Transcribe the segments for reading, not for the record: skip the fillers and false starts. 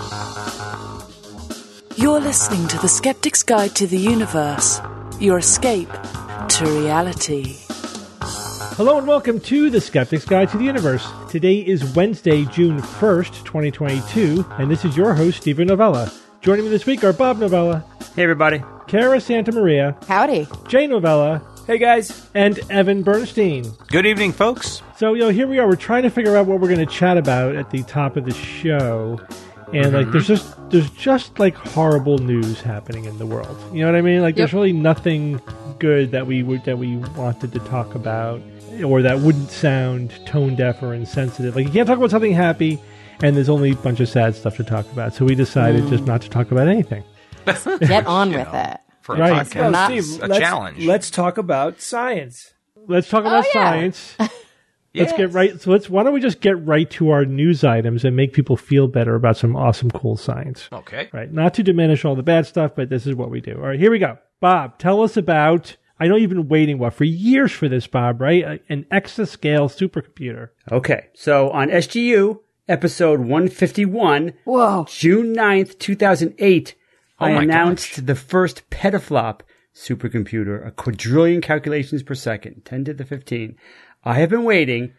You're listening to The Skeptic's Guide to the Universe, your escape to reality. Hello and welcome to The Skeptic's Guide to the Universe. Today is Wednesday, June 1st, 2022, and this is your host, Stephen Novella. Joining me this week are Bob Novella. Hey, everybody. Cara Santa Maria. Howdy. Jay Novella. Hey, guys. And Evan Bernstein. Good evening, folks. So, here we are. We're trying to figure out what we're going to chat about at the top of the show. And, there's just horrible news happening in the world. You know what I mean? There's really nothing good that we wanted to talk about, or that wouldn't sound tone deaf or insensitive. You can't talk about something happy, and there's only a bunch of sad stuff to talk about. So we decided just not to talk about anything. Get on with it. For right. a podcast, Not, Steve, a challenge. Let's talk about science. Let's talk about science. Let's get right. So why don't we just get right to our news items and make people feel better about some awesome, cool science? Okay. Right. Not to diminish all the bad stuff, but this is what we do. All right, here we go. Bob, tell us about, I know you've been waiting, for years for this, Bob, right? An exascale supercomputer. Okay, so on SGU, episode 151, Whoa. June 9th, 2008, I my announced the first petaflop supercomputer, a quadrillion calculations per second, 10 to the 15. I have been waiting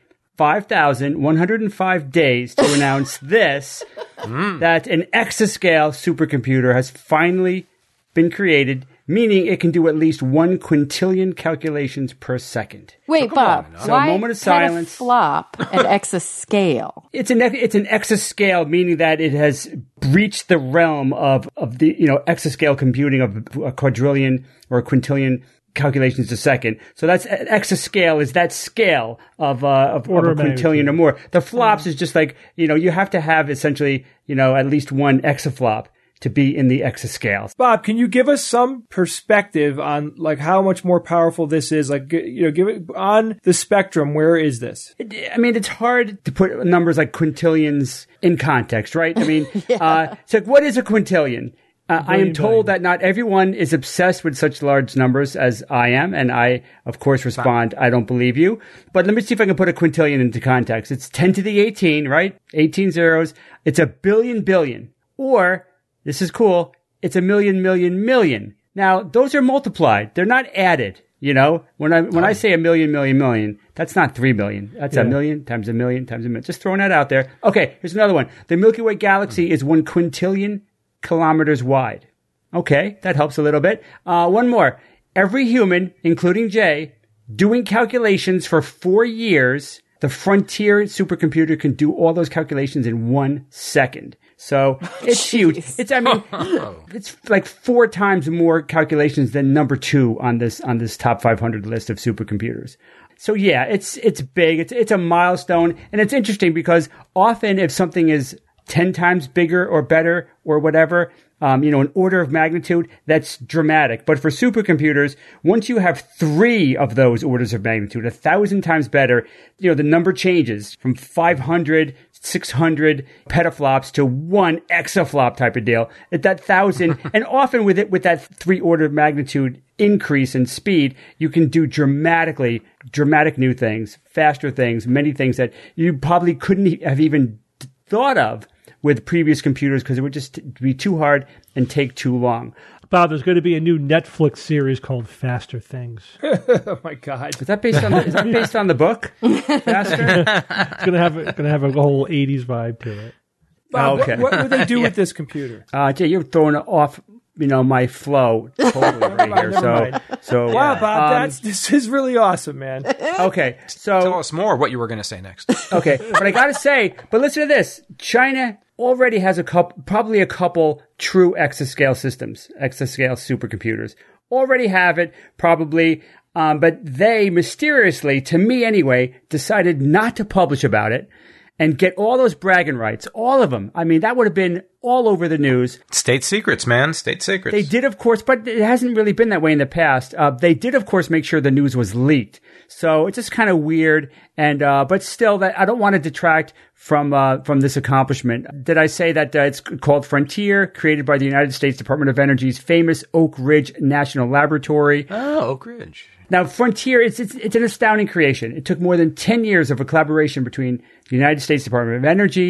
5,105 days to announce this, that an exascale supercomputer has finally been created, meaning it can do at least 1 quintillion calculations per second. Wait, Bob. So Why a moment of silence. petaflop and exascale? It's an exascale, meaning that it has breached the realm of the exascale computing of a quadrillion or a quintillion calculations a second. So that's an exascale is that scale of a quintillion or more. The flops is just you have to have essentially at least one exaflop to be in the exascale. Bob, can you give us some perspective on how much more powerful this is? Give it on the spectrum. Where is this? It's hard to put numbers like quintillions in context, right? So what is a quintillion? I am told that not everyone is obsessed with such large numbers as I am, and I, of course, respond, I don't believe you. But let me see if I can put a quintillion into context. It's 10 to the 18, right? 18 zeros. It's a billion. Or, this is cool, it's a million. Now, those are multiplied. They're not added. When I say a million, that's not 3 million. That's a million times a million times a million. Just throwing that out there. Okay, here's another one. The Milky Way galaxy is 1 quintillion kilometers wide. Okay, that helps a little bit. One more. Every human, including Jay, doing calculations for 4 years, the Frontier supercomputer can do all those calculations in 1 second. So it's huge. It's like 4 times more calculations than number 2 on this top 500 list of supercomputers. So yeah, it's big. It's a milestone, and it's interesting because often if something is 10 times bigger or better or whatever, an order of magnitude, that's dramatic. But for supercomputers, once you have 3 of those orders of magnitude, 1,000 times better, the number changes from 500, 600 petaflops to 1 exaflop type of deal. At that 1,000, and often with that 3 order of magnitude increase in speed, you can do dramatic new things, faster things, many things that you probably couldn't have even thought of with previous computers because it would just be too hard and take too long. Bob, there's going to be a new Netflix series called Faster Things. Oh my God! Is that based on the book? Faster? It's going to have a whole 80s vibe to it. Bob, what would they do with this computer? Jay, you're throwing it off. My flow totally right here. So wow, Bob, this is really awesome, man. Okay, so tell us more what you were going to say next. Okay, but I gotta say, listen to this. China already has probably a couple true exascale systems, exascale supercomputers. Already have it, probably, but they mysteriously, to me anyway, decided not to publish about it and get all those bragging rights, all of them. That would have been all over the news. State secrets, man. State secrets. They did, of course, but it hasn't really been that way in the past. They did, of course, make sure the news was leaked. So it's just kind of weird. And, but still, that I don't want to detract from this accomplishment. Did I say that it's called Frontier, created by the United States Department of Energy's famous Oak Ridge National Laboratory? Oh, Oak Ridge. Now, Frontier, it's an astounding creation. It took more than 10 years of a collaboration between the United States Department of Energy's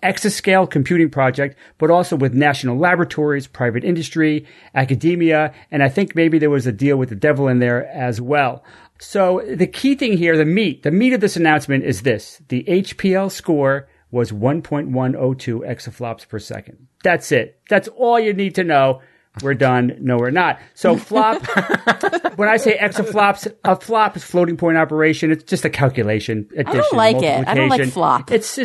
exascale computing project, but also with national laboratories, private industry, academia, and I think maybe there was a deal with the devil in there as well. So the key thing here, the meat of this announcement is this. The HPL score was 1.102 exaflops per second. That's it. That's all you need to know. We're done. No, we're not. So flop, when I say exaflops, a flop is floating point operation. It's just a calculation. Addition, I don't like it. I don't like flop. Makes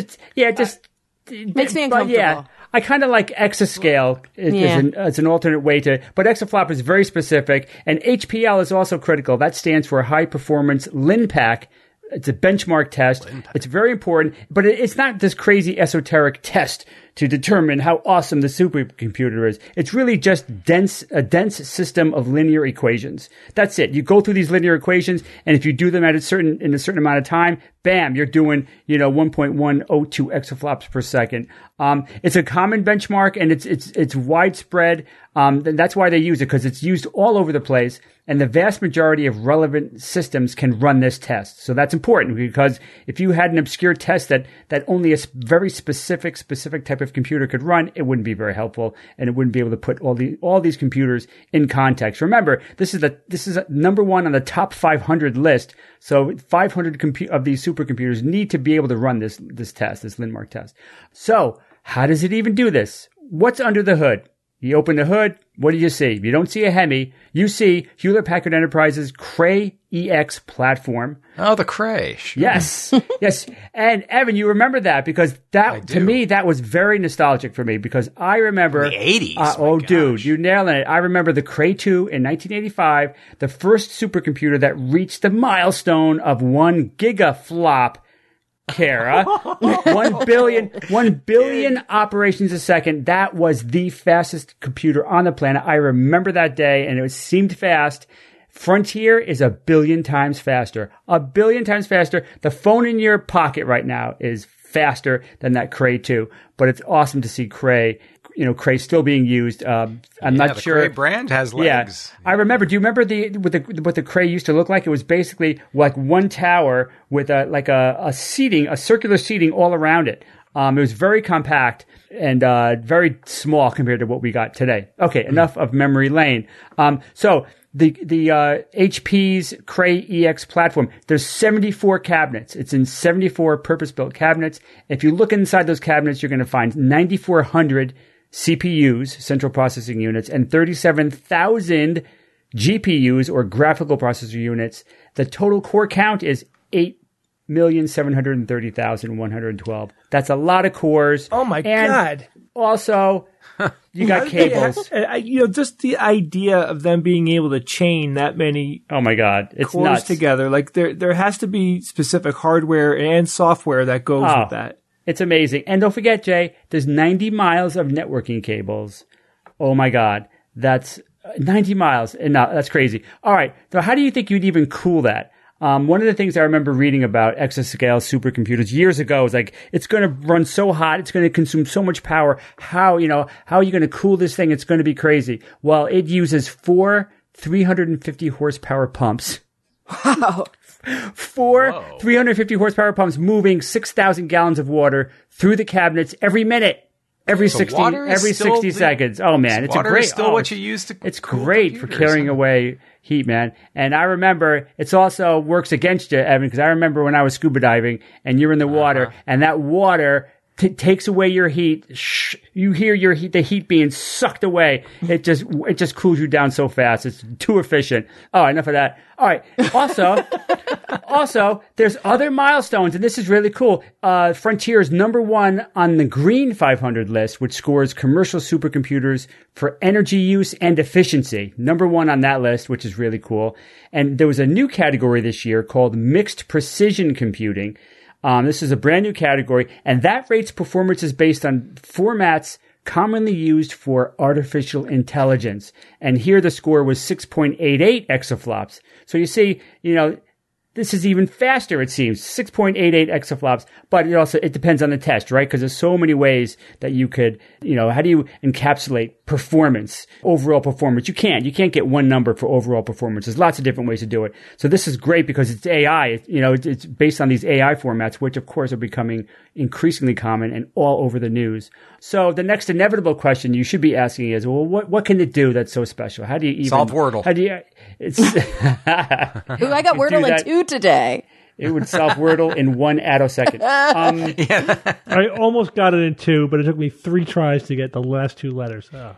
me uncomfortable. Yeah, I kind of like exascale as an alternate way to, but exaflop is very specific, and HPL is also critical. That stands for high performance LINPACK. It's a benchmark test. It's very important, but it's not this crazy esoteric test to determine how awesome the supercomputer is. It's really just a dense system of linear equations. That's it. You go through these linear equations, and if you do them in a certain amount of time, bam, you're doing 1.102 exaflops per second. It's a common benchmark, and it's widespread. That's why they use it, because it's used all over the place, and the vast majority of relevant systems can run this test. So that's important, because if you had an obscure test that only a very specific type of computer could run, it wouldn't be very helpful, and it wouldn't be able to put all these computers in context. Remember, this is number one on the top 500 list. So 500 of these supercomputers need to be able to run this test, this LINMARK test. So how does it even do this? What's under the hood? You open the hood, what do you see? You don't see a Hemi. You see Hewlett-Packard Enterprise's Cray EX platform. Oh, the Cray. Sure. Yes. Yes. And Evan, you remember that, because to me, that was very nostalgic for me, because I remember the 80s. Dude, you nailed it. I remember the Cray 2 in 1985, the first supercomputer that reached the milestone of 1 gigaflop. Kara, 1 billion operations a second. That was the fastest computer on the planet. I remember that day, and it seemed fast. Frontier is 1 billion times faster. 1 billion times faster. The phone in your pocket right now is faster than that Cray 2. But it's awesome to see Cray still being used. I'm not sure. The Cray brand has legs. Yeah. I remember. Do you remember what the Cray used to look like? It was basically like one tower with a circular seating all around it. It was very compact and very small compared to what we got today. Okay, enough of memory lane. So the HP's Cray EX platform, there's 74 cabinets. It's in 74 purpose-built cabinets. If you look inside those cabinets, you're going to find 9,400 CPUs, central processing units, and 37,000 GPUs, or graphical processor units. The total core count is 8,730,112. That's a lot of cores. Oh my God. Also, you got cables. Just the idea of them being able to chain that many oh my God, it's cores nuts. together. Like there has to be specific hardware and software that goes with that. It's amazing. And don't forget, Jay, there's 90 miles of networking cables. Oh my God. That's 90 miles. And no, that's crazy. All right. So how do you think you'd even cool that? One of the things I remember reading about exascale supercomputers years ago is like, it's going to run so hot. It's going to consume so much power. How are you going to cool this thing? It's going to be crazy. Well, it uses 4 350 horsepower pumps. Wow. 4 350 horsepower pumps moving 6,000 gallons of water through the cabinets every minute, every 60 seconds. Oh man, it's what you use to. It's great for carrying away heat, man. And I remember it also works against you, Evan, because I remember when I was scuba diving and you're in the water, and that water takes away your heat. You hear the heat being sucked away. It just cools you down so fast. It's too efficient. Oh, enough of that. All right. Also, there's other milestones, and this is really cool. Frontier is number 1 on the Green 500 list, which scores commercial supercomputers for energy use and efficiency. Number 1 on that list, which is really cool. And there was a new category this year called mixed precision computing. This is a brand new category, and that rates performances based on formats commonly used for artificial intelligence. And here the score was 6.88 exaflops. So you see, This is even faster, it seems, 6.88 exaflops, but it depends on the test, right? Because there's so many ways that you could, how do you encapsulate performance, overall performance? You can't get one number for overall performance. There's lots of different ways to do it. So this is great because it's AI, it's based on these AI formats, which of course are becoming increasingly common and all over the news. So the next inevitable question you should be asking is, well, what can it do that's so special? How do you even solve Wordle? How do you? I got Wordle in 2 today. It would solve Wordle in 1 attosecond. I almost got it in 2, but it took me 3 tries to get the last 2 letters. Oh.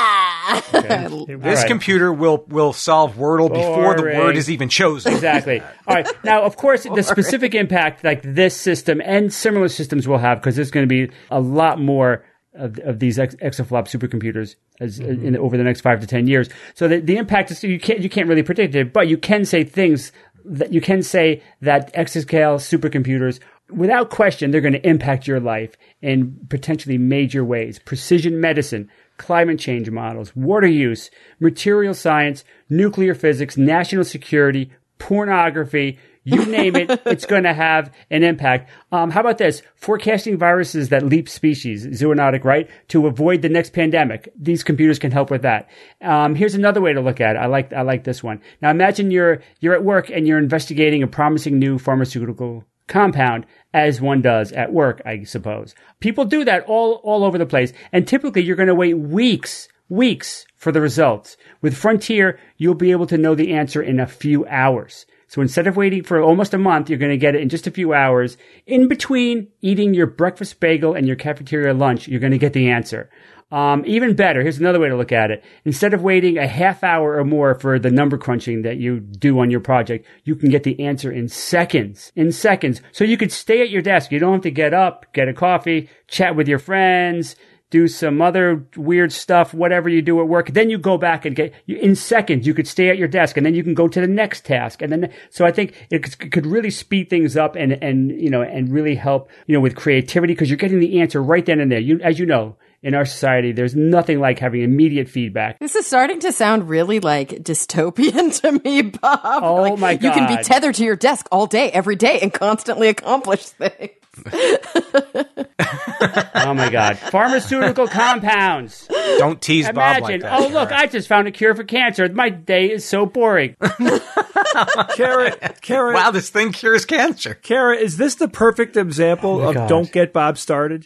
Okay. This computer will solve Wordle before the word is even chosen. Exactly. All right. Now, of course, the specific impact like this system and similar systems will have, because there's going to be a lot more of these exaflop supercomputers over the next 5 to 10 years. So the impact is you can't really predict it, but you can say things that you can say that exascale supercomputers, without question, they're going to impact your life in potentially major ways. Precision medicine, climate change models, water use, material science, nuclear physics, national security, pornography. You name it, it's going to have an impact. How about this? Forecasting viruses that leap species, zoonotic, right? To avoid the next pandemic. These computers can help with that. Here's another way to look at it. I like this one. Now imagine you're at work and you're investigating a promising new pharmaceutical compound, as one does at work, I suppose. People do that all over the place. And typically you're going to wait weeks for the results. With Frontier, you'll be able to know the answer in a few hours. So instead of waiting for almost a month, you're going to get it in just a few hours. In between eating your breakfast bagel and your cafeteria lunch, you're going to get the answer. Even better, here's another way to look at it. Instead of waiting a half hour or more for the number crunching that you do on your project, you can get the answer in seconds. So you could stay at your desk. You don't have to get up, get a coffee, chat with your friends, do some other weird stuff, whatever you do at work. Then you go back and in seconds, you could stay at your desk and then you can go to the next task. And then, so I think it could really speed things up and really help, with creativity, because you're getting the answer right then and there. As you know, in our society, there's nothing like having immediate feedback. This is starting to sound really like dystopian to me, Bob. Oh my God. You can be tethered to your desk all day, every day, and constantly accomplish things. Oh my God. Pharmaceutical compounds. Don't tease Bob like that. Oh, look, I just found a cure for cancer. My day is so boring. Kara. Wow, this thing cures cancer. Kara, is this the perfect example of don't get Bob started?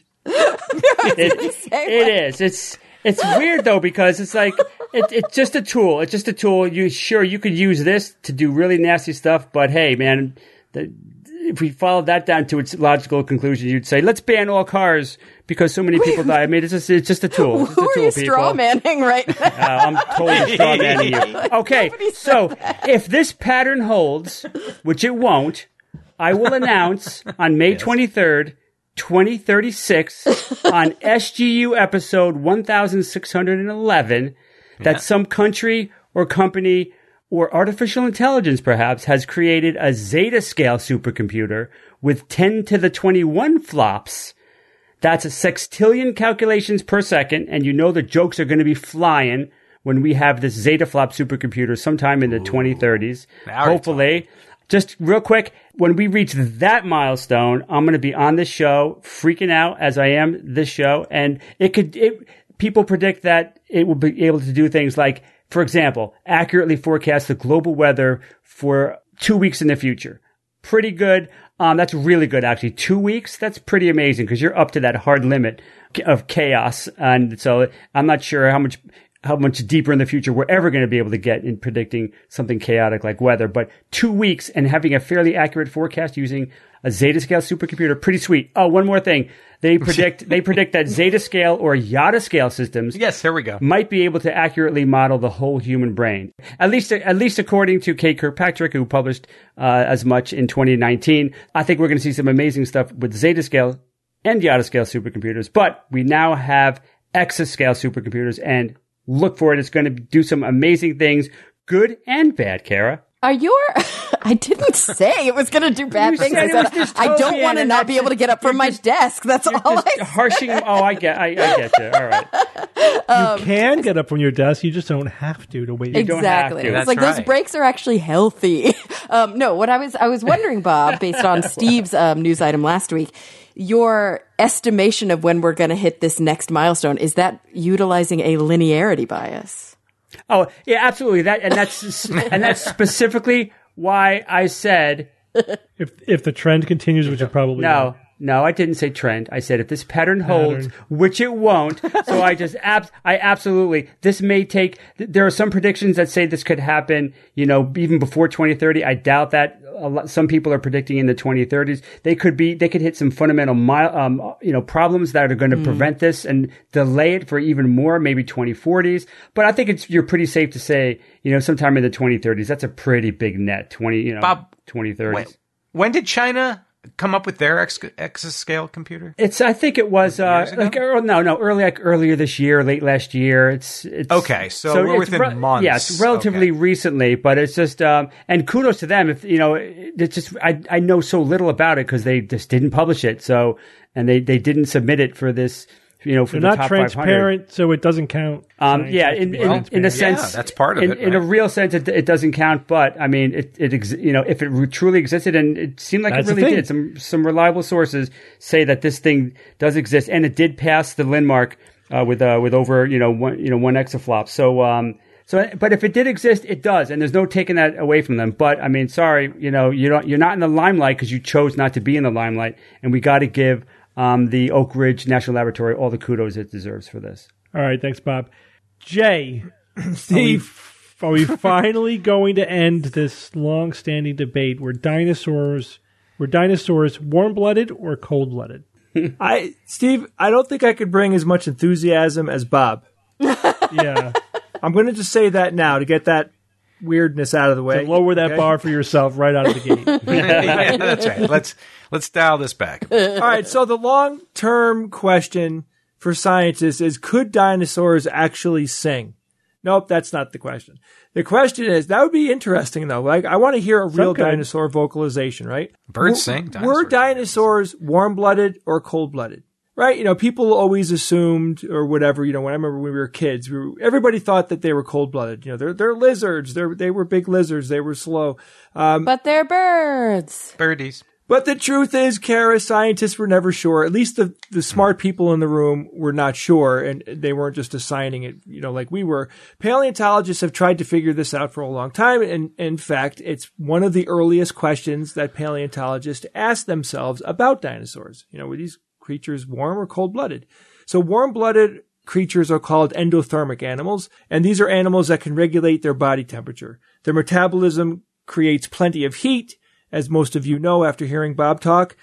It is. It's weird though, because it's like it's just a tool. It's just a tool. You could use this to do really nasty stuff, but hey, man, if we followed that down to its logical conclusion, you'd say, let's ban all cars because so many people die. I mean, it's just a tool. Who are you straw-manning right now? I'm totally straw-manning you. Okay, so if this pattern holds, which it won't, I will announce on May 23rd, 2036 on SGU episode 1611 that some country or company or artificial intelligence perhaps has created a Zeta-scale supercomputer with 10 to the 21 flops. That's a sextillion calculations per second, and the jokes are going to be flying when we have this Zetaflop supercomputer sometime in the 2030s. Hopefully. Just real quick, when we reach that milestone, I'm going to be on this show, freaking out as I am this show, and people predict that it will be able to do things like, for example, accurately forecast the global weather for 2 weeks in the future. Pretty good. That's really good, actually. 2 weeks, that's pretty amazing because you're up to that hard limit of chaos. And so I'm not sure how much deeper in the future we're ever going to be able to get in predicting something chaotic like weather. But 2 weeks and having a fairly accurate forecast using a Zeta-scale supercomputer, pretty sweet. Oh, one more thing. They predict that Zeta-scale or Yotta-scale systems here we go. might be able to accurately model the whole human brain. At least according to Kate Kirkpatrick, who published as much in 2019. I think we're going to see some amazing stuff with Zeta-scale and Yotta-scale supercomputers. But we now have exascale supercomputers, and look for it. It's going to do some amazing things, good and bad, Kara. Are I didn't say it was going to do bad things. I said, I don't want to not be able to get up from my desk. That's all I said. Harshing. Oh, I get you. All right. You can get up from your desk. You just don't have to wait. Exactly. It's like right. Those breaks are actually healthy. No, what I was wondering, Bob, based on Steve's news item last week, your estimation of when we're going to hit this next milestone, is that utilizing a linearity bias? Oh, yeah, absolutely. That's specifically why I said if the trend continues, which it probably won't. No, I didn't say trend. I said if this pattern holds, which it won't. So I absolutely, this may take, there are some predictions that say this could happen, even before 2030. I doubt that. Some people are predicting in the 2030s. They could hit some fundamental, problems that are going to prevent this and delay it for even more, maybe 2040s. But I think you're pretty safe to say, sometime in the 2030s. That's a pretty big net, Bob, 2030s. When did China come up with their exascale computer? I think it was earlier this year, late last year. It's okay. So we're within months. Yes, relatively recently, but it's just and kudos to them. If it's just I know so little about it because they just didn't publish it. So and they didn't submit it for this. For They're the not top transparent, 500. So it doesn't count. In a sense, that's part of it. In a real sense, it doesn't count. But I mean, if it truly existed, and it seemed like it really did. Some reliable sources say that this thing does exist, and it did pass the landmark with over one exaflop. So, but if it did exist, it does, and there's no taking that away from them. But I mean, sorry, you're not in the limelight because you chose not to be in the limelight, and we got to give the Oak Ridge National Laboratory all the kudos it deserves for this. All right, thanks, Bob. Jay, Steve, are we finally going to end this long-standing debate? Were dinosaurs warm-blooded or cold-blooded? Steve, I don't think I could bring as much enthusiasm as Bob. Yeah. I'm going to just say that now to get that weirdness out of the way. So lower that bar for yourself right out of the gate. Yeah, that's right. Let's dial this back. All right. So the long-term question for scientists is, could dinosaurs actually sing? Nope, that's not the question. The question is, that would be interesting though. Like, I want to hear a real dinosaur vocalization, right? Birds sing. Were dinosaurs warm-blooded or cold-blooded? Right? People always assumed or whatever, when I remember when we were kids, everybody thought that they were cold-blooded. They're lizards. They were big lizards. They were slow. But they're birds. Birdies. But the truth is, Kara, scientists were never sure. At least the smart people in the room were not sure, and they weren't just assigning it, like we were. Paleontologists have tried to figure this out for a long time, and in fact, it's one of the earliest questions that paleontologists ask themselves about dinosaurs. Were these creatures warm or cold-blooded? So warm-blooded creatures are called endothermic animals, and these are animals that can regulate their body temperature. Their metabolism creates plenty of heat, as most of you know after hearing Bob talk.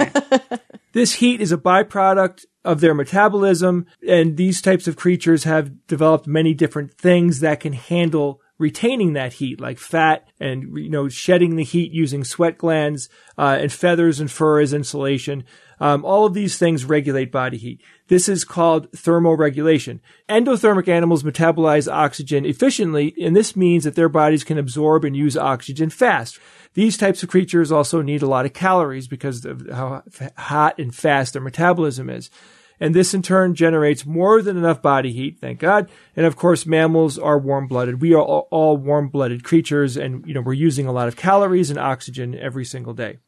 This heat is a byproduct of their metabolism, and these types of creatures have developed many different things that can handle retaining that heat, like fat and, shedding the heat using sweat glands, and feathers and fur as insulation. All of these things regulate body heat. This is called thermoregulation. Endothermic animals metabolize oxygen efficiently, and this means that their bodies can absorb and use oxygen fast. These types of creatures also need a lot of calories because of how hot and fast their metabolism is. And this in turn generates more than enough body heat, thank God. And of course, mammals are warm-blooded. We are all warm-blooded creatures, and we're using a lot of calories and oxygen every single day.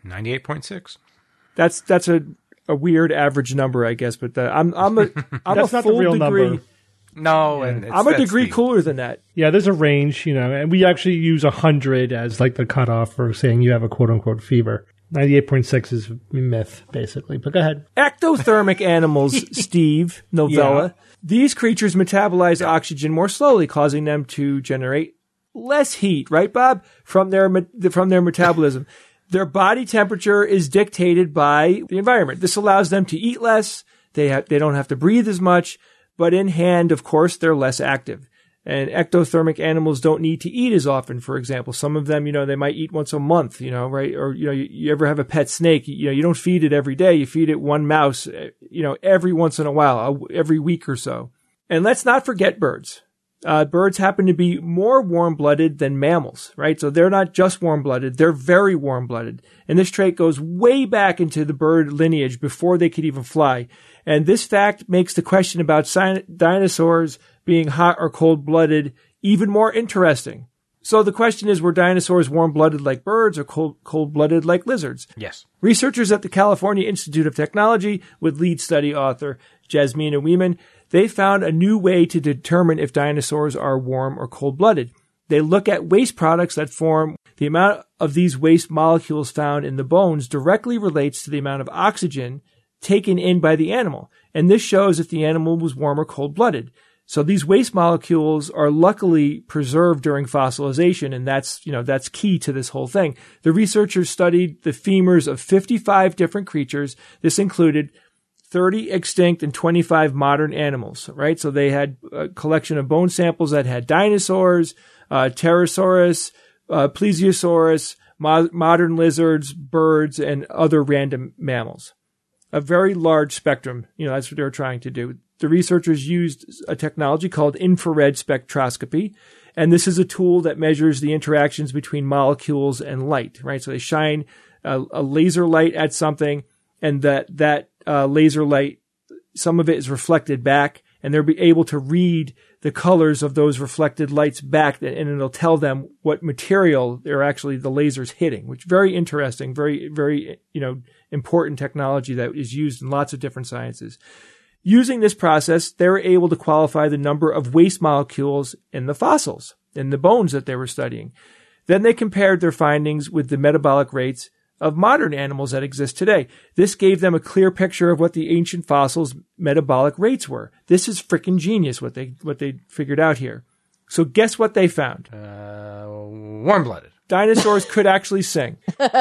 98.6. That's a weird average number, I guess, but I'm a That's not full the real degree. number. No, and I'm a degree cooler than that. Yeah, there's a range, and we actually use 100 as like the cutoff for saying you have a quote-unquote fever. 98.6 is myth, basically. But go ahead. Ectothermic animals, Steve, novella. Yeah. These creatures metabolize oxygen more slowly, causing them to generate less heat, right, Bob? From their metabolism. Their body temperature is dictated by the environment. This allows them to eat less. They don't have to breathe as much. But in hand, of course, they're less active. And ectothermic animals don't need to eat as often, for example. Some of them, they might eat once a month, right? Or, you ever have a pet snake, you don't feed it every day. You feed it one mouse, every once in a while, every week or so. And let's not forget birds. birds happen to be more warm-blooded than mammals, right? So they're not just warm-blooded, they're very warm-blooded. And this trait goes way back into the bird lineage before they could even fly. And this fact makes the question about dinosaurs being hot or cold-blooded even more interesting. So the question is, were dinosaurs warm-blooded like birds or cold-blooded like lizards? Yes. Researchers at the California Institute of Technology, with lead study author Jasmina Weeman, they found a new way to determine if dinosaurs are warm or cold-blooded. They look at waste products that form. The amount of these waste molecules found in the bones directly relates to the amount of oxygen taken in by the animal. And this shows if the animal was warm or cold-blooded. So these waste molecules are luckily preserved during fossilization, and that's key to this whole thing. The researchers studied the femurs of 55 different creatures. This included 30 extinct and 25 modern animals, right? So they had a collection of bone samples that had dinosaurs, pterosaurus, plesiosaurus, modern lizards, birds, and other random mammals. A very large spectrum. That's what they were trying to do. The researchers used a technology called infrared spectroscopy, and this is a tool that measures the interactions between molecules and light, right? So they shine a laser light at something, and that laser light, some of it is reflected back, and they'll be able to read the colors of those reflected lights back, and it'll tell them what material they're actually the laser's hitting, which is very interesting, very, very, important technology that is used in lots of different sciences. Using this process, they were able to qualify the number of waste molecules in the fossils, in the bones that they were studying. Then they compared their findings with the metabolic rates of modern animals that exist today. This gave them a clear picture of what the ancient fossils' metabolic rates were. This is freaking genius, what they figured out here. So guess what they found? Warm-blooded. Dinosaurs could actually sing.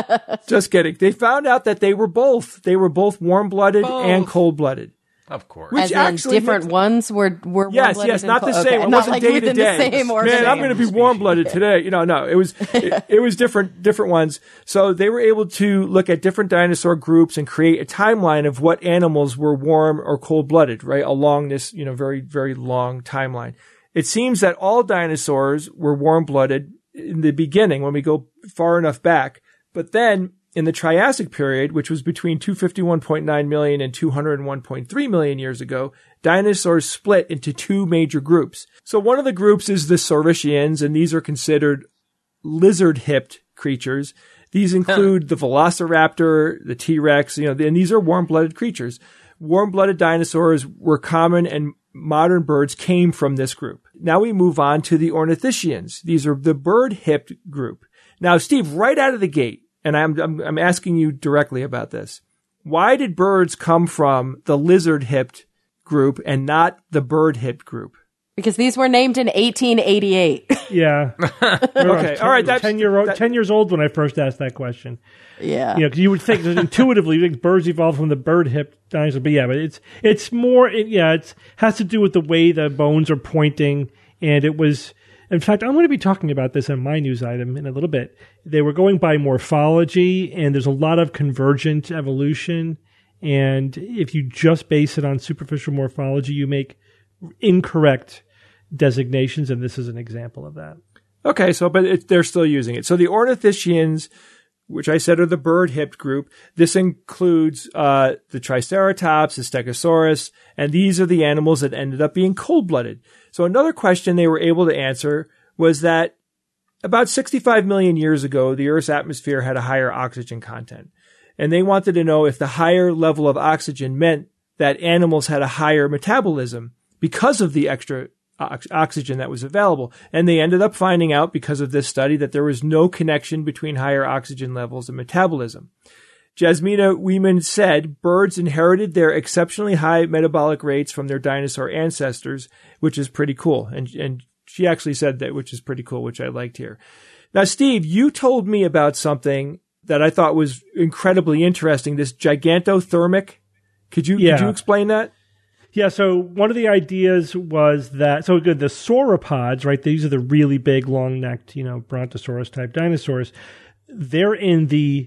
Just kidding. They found out that they were both. They were both warm-blooded and cold-blooded. Of course. Which actually different ones were yes, not the same. It wasn't day to day. Man, I'm going to be warm-blooded today. No, it was different ones. So they were able to look at different dinosaur groups and create a timeline of what animals were warm or cold-blooded, right? Along this, very, very long timeline. It seems that all dinosaurs were warm-blooded in the beginning when we go far enough back, but then in the Triassic period, which was between 251.9 million and 201.3 million years ago, dinosaurs split into two major groups. So one of the groups is the Saurischians, and these are considered lizard-hipped creatures. These include the Velociraptor, the T-Rex, and these are warm-blooded creatures. Warm-blooded dinosaurs were common, and modern birds came from this group. Now we move on to the Ornithischians. These are the bird-hipped group. Now, Steve, right out of the gate, and I'm asking you directly about this. Why did birds come from the lizard-hipped group and not the bird-hipped group? Because these were named in 1888. Yeah. Okay. All right. 10 years old when I first asked that question. Yeah. Because you would think that intuitively, you think birds evolved from the bird-hipped dinosaur. But it's more. It has to do with the way the bones are pointing, and it was. In fact, I'm going to be talking about this in my news item in a little bit. They were going by morphology, and there's a lot of convergent evolution. And if you just base it on superficial morphology, you make incorrect designations, and this is an example of that. Okay, but they're still using it. So the Ornithischians, which I said are the bird-hipped group, this includes the Triceratops, the Stegosaurus, and these are the animals that ended up being cold-blooded. So another question they were able to answer was that about 65 million years ago, the Earth's atmosphere had a higher oxygen content. And they wanted to know if the higher level of oxygen meant that animals had a higher metabolism because of the extra oxygen that was available. And they ended up finding out because of this study that there was no connection between higher oxygen levels and metabolism. Jasmina Weeman said birds inherited their exceptionally high metabolic rates from their dinosaur ancestors, which is pretty cool. And she actually said that, which is pretty cool, which I liked here. Now, Steve, you told me about something that I thought was incredibly interesting, this gigantothermic. Could you explain that? Yeah, so one of the ideas was that, the sauropods, right, these are the really big, long-necked, brontosaurus-type dinosaurs. They're in the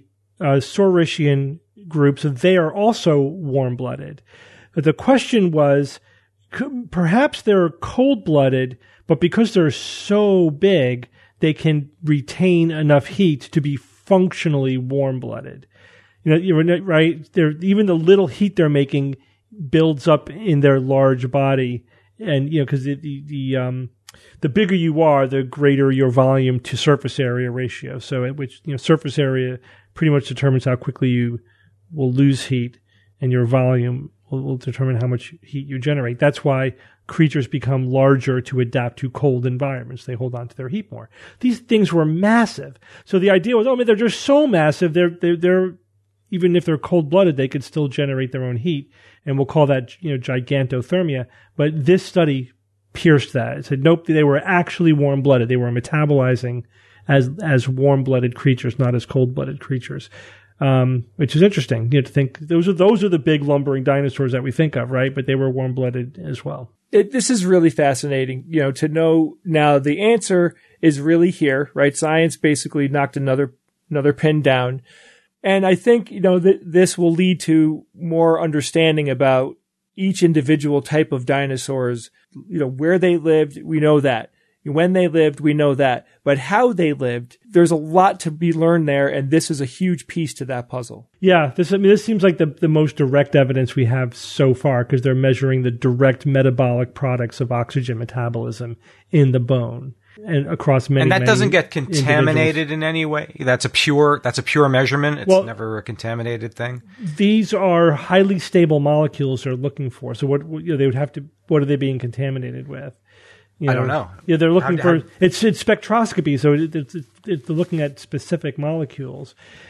Saurischian group, so they are also warm-blooded. But the question was, perhaps they're cold-blooded, but because they're so big, they can retain enough heat to be functionally warm-blooded. You're right. Even the little heat they're making builds up in their large body, and because the bigger you are, the greater your volume to surface area ratio. So, surface area pretty much determines how quickly you will lose heat, and your volume will determine how much heat you generate. That's why creatures become larger to adapt to cold environments. They hold on to their heat more. These things were massive. So the idea was, they're just so massive. They're even if they're cold-blooded, they could still generate their own heat, and we'll call that gigantothermia. But this study pierced that. It said, nope, they were actually warm-blooded. They were metabolizing as warm-blooded creatures, not as cold-blooded creatures. Which is interesting, to think those are the big lumbering dinosaurs that we think of, right? But they were warm-blooded as well. This is really fascinating, to know now the answer is really here, right? Science basically knocked another pin down. And I think, that this will lead to more understanding about each individual type of dinosaurs, where they lived, we know that. When they lived, we know that. But how they lived, there's a lot to be learned there, and this is a huge piece to that puzzle. Yeah, this seems like the most direct evidence we have so far, because they're measuring the direct metabolic products of oxygen metabolism in the bone and across many. And that doesn't get contaminated in any way. That's a pure measurement. It's never a contaminated thing. These are highly stable molecules they're looking for. So what they would have to? What are they being contaminated with? I don't know. Yeah, they're looking for it's spectroscopy, so it's looking at specific molecules,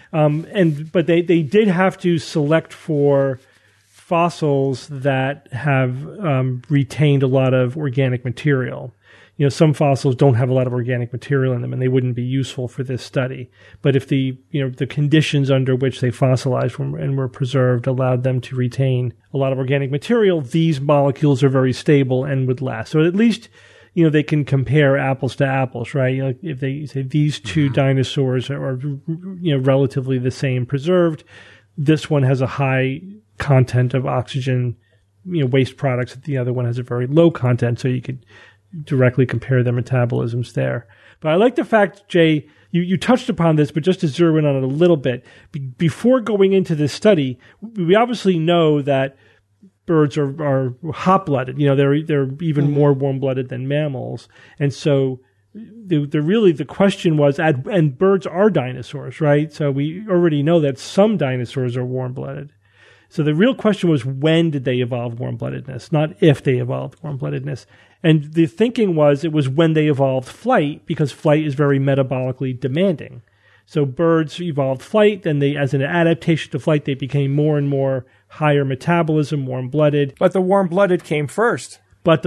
but they did have to select for fossils that have retained a lot of organic material. Some fossils don't have a lot of organic material in them, and they wouldn't be useful for this study. But if the conditions under which they fossilized and were preserved allowed them to retain a lot of organic material, these molecules are very stable and would last. So at least they can compare apples to apples, right? If they say these two dinosaurs are relatively the same preserved, this one has a high content of oxygen, waste products. The other one has a very low content, so you could directly compare their metabolisms there. But I like the fact, Jay, you touched upon this, but just to zero in on it a little bit, before going into this study, we obviously know that birds are hot-blooded. They're even more warm-blooded than mammals. And so the question was, and birds are dinosaurs, right? So we already know that some dinosaurs are warm-blooded. So the real question was, when did they evolve warm-bloodedness, not if they evolved warm-bloodedness. And the thinking was it was when they evolved flight, because flight is very metabolically demanding. So birds evolved flight, then as an adaptation to flight, they became more and more higher metabolism, warm-blooded. But the warm-blooded came first.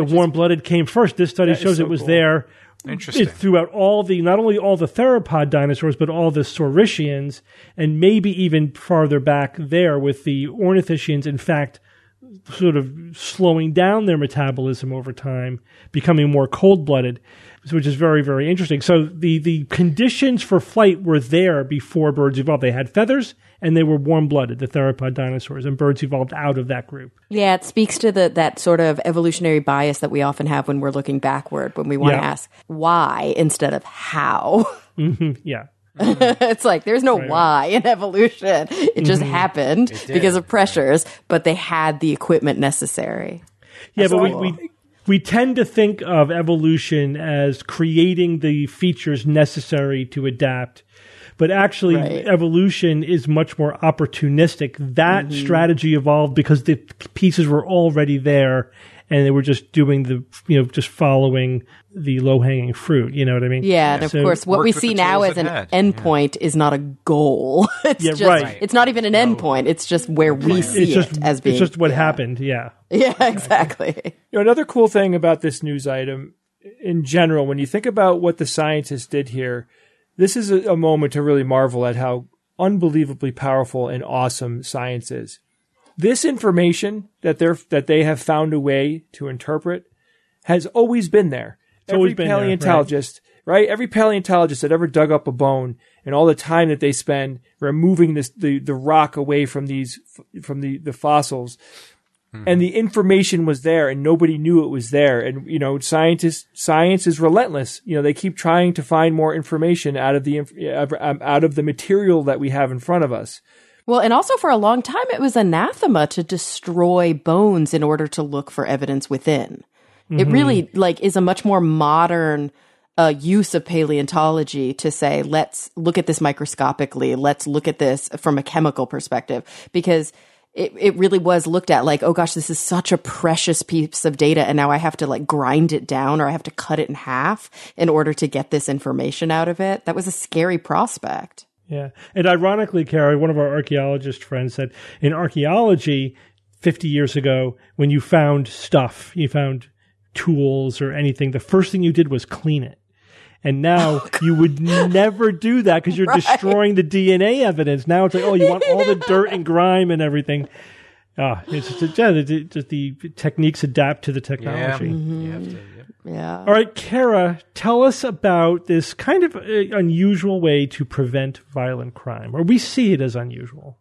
This study shows it was there. Interesting. Throughout not only all the theropod dinosaurs, but all the saurischians, and maybe even farther back there with the ornithischians, in fact, sort of slowing down their metabolism over time, becoming more cold-blooded, which is very, very interesting. So the conditions for flight were there before birds evolved. They had feathers, and they were warm-blooded, the theropod dinosaurs, and birds evolved out of that group. Yeah, it speaks to that sort of evolutionary bias that we often have when we're looking backward, when we want to ask why instead of how. Yeah. It's like there's no why in evolution. It just happened because of pressures, but they had the equipment necessary. Yeah, but we tend to think of evolution as creating the features necessary to adapt. But actually, evolution is much more opportunistic. That strategy evolved because the pieces were already there, and they were just doing just following the low-hanging fruit. You know what I mean? Yeah, and of course, what we see now as an endpoint is not a goal. It's not even an endpoint. It's just where we see it as being. It's just what happened, yeah. Yeah, exactly. Another cool thing about this news item, in general, when you think about what the scientists did here, this is a moment to really marvel at how unbelievably powerful and awesome science is. This information that they have found a way to interpret has always been there. Every paleontologist, right? Every paleontologist that ever dug up a bone and all the time that they spend removing the rock away from the fossils, and the information was there and nobody knew it was there. And, you know, science is relentless. You know, they keep trying to find more information out of the material that we have in front of us. Well, and also for a long time, it was anathema to destroy bones in order to look for evidence within. Mm-hmm. It really is a much more modern use of paleontology to say, let's look at this microscopically. Let's look at this from a chemical perspective, because it really was looked at like, oh gosh, this is such a precious piece of data. And now I have to grind it down, or I have to cut it in half in order to get this information out of it. That was a scary prospect. Yeah. And ironically, Carrie, one of our archaeologist friends said in archaeology 50 years ago, when you found stuff, you found tools or anything, the first thing you did was clean it. And now you would never do that because you're destroying the DNA evidence. Now it's like, oh, you want all the dirt and grime and everything. It's just the techniques adapt to the technology. Yeah. Mm-hmm. Yeah. All right, Kara, tell us about this kind of unusual way to prevent violent crime, or we see it as unusual.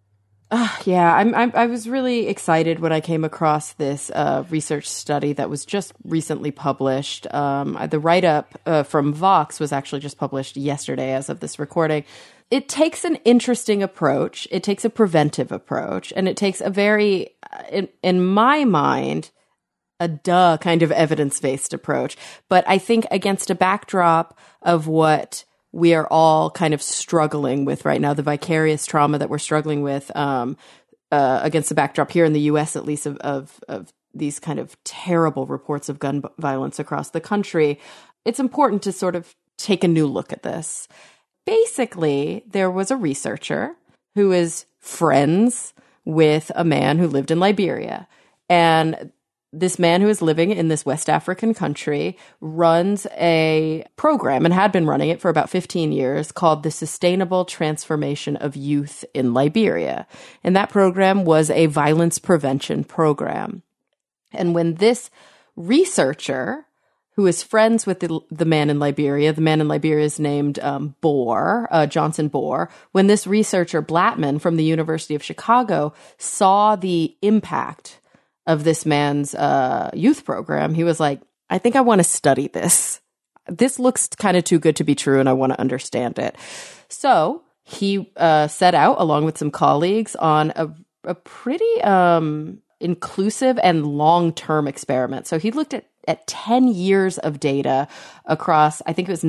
I was really excited when I came across this research study that was just recently published. The write-up from Vox was actually just published yesterday as of this recording. It takes an interesting approach. It takes a preventive approach, and it takes a very, in my mind, a kind of evidence-based approach. But I think against a backdrop of what we are all kind of struggling with right now, the vicarious trauma that we're struggling with against the backdrop here in the U.S., at least, of these kind of terrible reports of gun violence across the country, it's important to sort of take a new look at this. Basically, there was a researcher who is friends with a man who lived in Liberia. And this man who is living in this West African country runs a program, and had been running it for about 15 years, called the Sustainable Transformation of Youth in Liberia. And that program was a violence prevention program. And when this researcher, who is friends with the man in Liberia is named Johnson Bohr, when this researcher, Blattman, from the University of Chicago, saw the impact of this man's youth program, he was like, I think I want to study this. This looks kind of too good to be true, and I want to understand it. So he set out, along with some colleagues, on a pretty inclusive and long-term experiment. So he looked at 10 years of data across, I think it was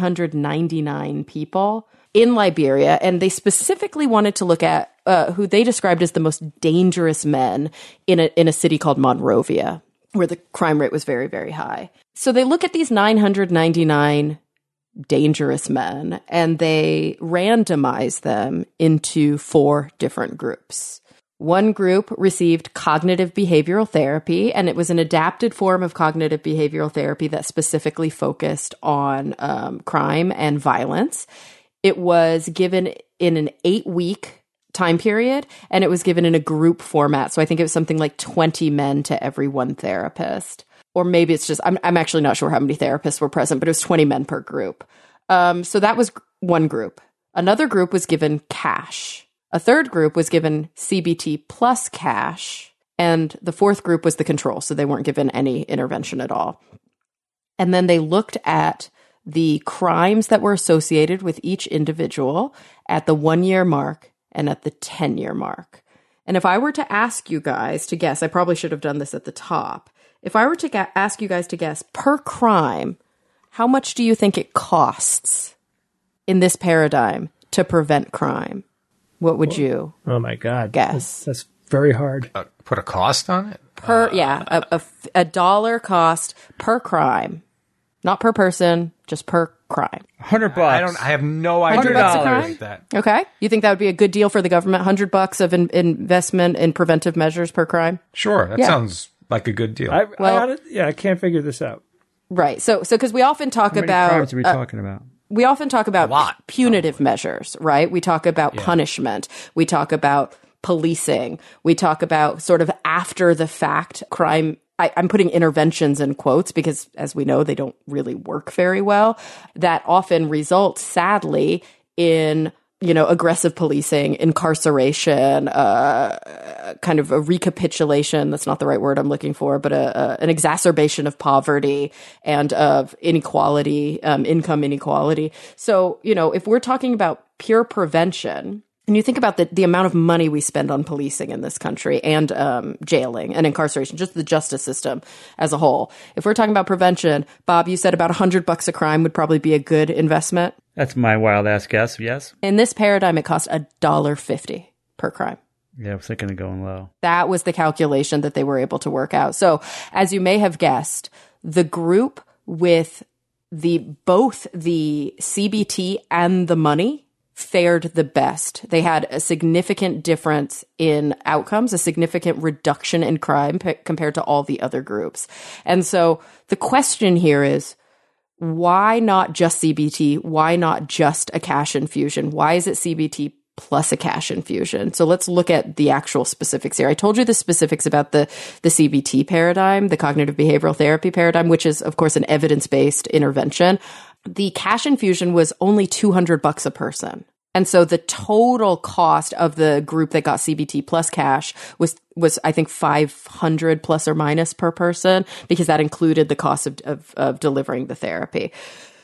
999 people in Liberia, and they specifically wanted to look at who they described as the most dangerous men in a city called Monrovia, where the crime rate was very, very high. So they look at these 999 dangerous men, and they randomize them into 4 different groups. One group received cognitive behavioral therapy, and it was an adapted form of cognitive behavioral therapy that specifically focused on crime and violence. It was given in an 8-week time period, and it was given in a group format. So I think it was something like 20 men to every one therapist. Or maybe it's just, I'm actually not sure how many therapists were present, but it was 20 men per group. So that was one group. Another group was given cash. A third group was given CBT plus cash. And the fourth group was the control. So they weren't given any intervention at all. And then they looked at the crimes that were associated with each individual at the 1-year mark and at the 10-year mark. And if I were to ask you guys to guess, I probably should have done this at the top. If I were to ask you guys to guess per crime, how much do you think it costs in this paradigm to prevent crime? What would you my God. guess? That's very hard. Put a cost on it? A dollar cost per crime. Not per person, just per crime. $100. I have no idea. $100 a crime? That. Okay. You think that would be a good deal for the government? $100 of investment in preventive measures per crime? Sure. That sounds like a good deal. I can't figure this out. Right. So because we often talk How many about... crimes are we talking about? We often talk about punitive measures, right? We talk about punishment. We talk about policing. We talk about sort of after the fact crime. I'm putting interventions in quotes because, as we know, they don't really work very well. That often results, sadly, in aggressive policing, incarceration, kind of a recapitulation. That's not the right word I'm looking for, but an exacerbation of poverty and of inequality, income inequality. So, if we're talking about pure prevention, and you think about the amount of money we spend on policing in this country and jailing and incarceration, just the justice system as a whole. If we're talking about prevention, Bob, you said about $100 a crime would probably be a good investment. That's my wild ass guess. Yes. In this paradigm, it costs $1.50 per crime. Yeah, I was thinking of going low. That was the calculation that they were able to work out. So, as you may have guessed, the group with both the CBT and the money fared the best. They had a significant difference in outcomes, a significant reduction in crime compared to all the other groups. And so the question here is, why not just CBT? Why not just a cash infusion? Why is it CBT plus a cash infusion? So let's look at the actual specifics here. I told you the specifics about the CBT paradigm, the cognitive behavioral therapy paradigm, which is, of course, an evidence-based intervention. The cash infusion was only $200 a person. And so the total cost of the group that got CBT plus cash was I think $500 plus or minus per person, because that included the cost of delivering the therapy.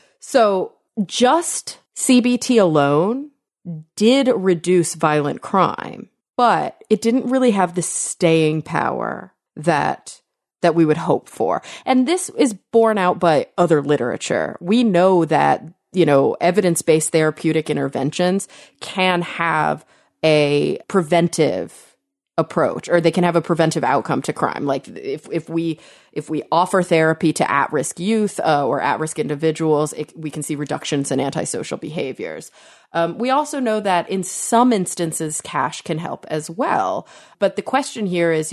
So just CBT alone did reduce violent crime, but it didn't really have the staying power that we would hope for. And this is borne out by other literature. We know that evidence-based therapeutic interventions can have a preventive approach, or they can have a preventive outcome to crime. Like if we offer therapy to at-risk youth or at-risk individuals, we can see reductions in antisocial behaviors. We also know that in some instances, cash can help as well. But the question here is,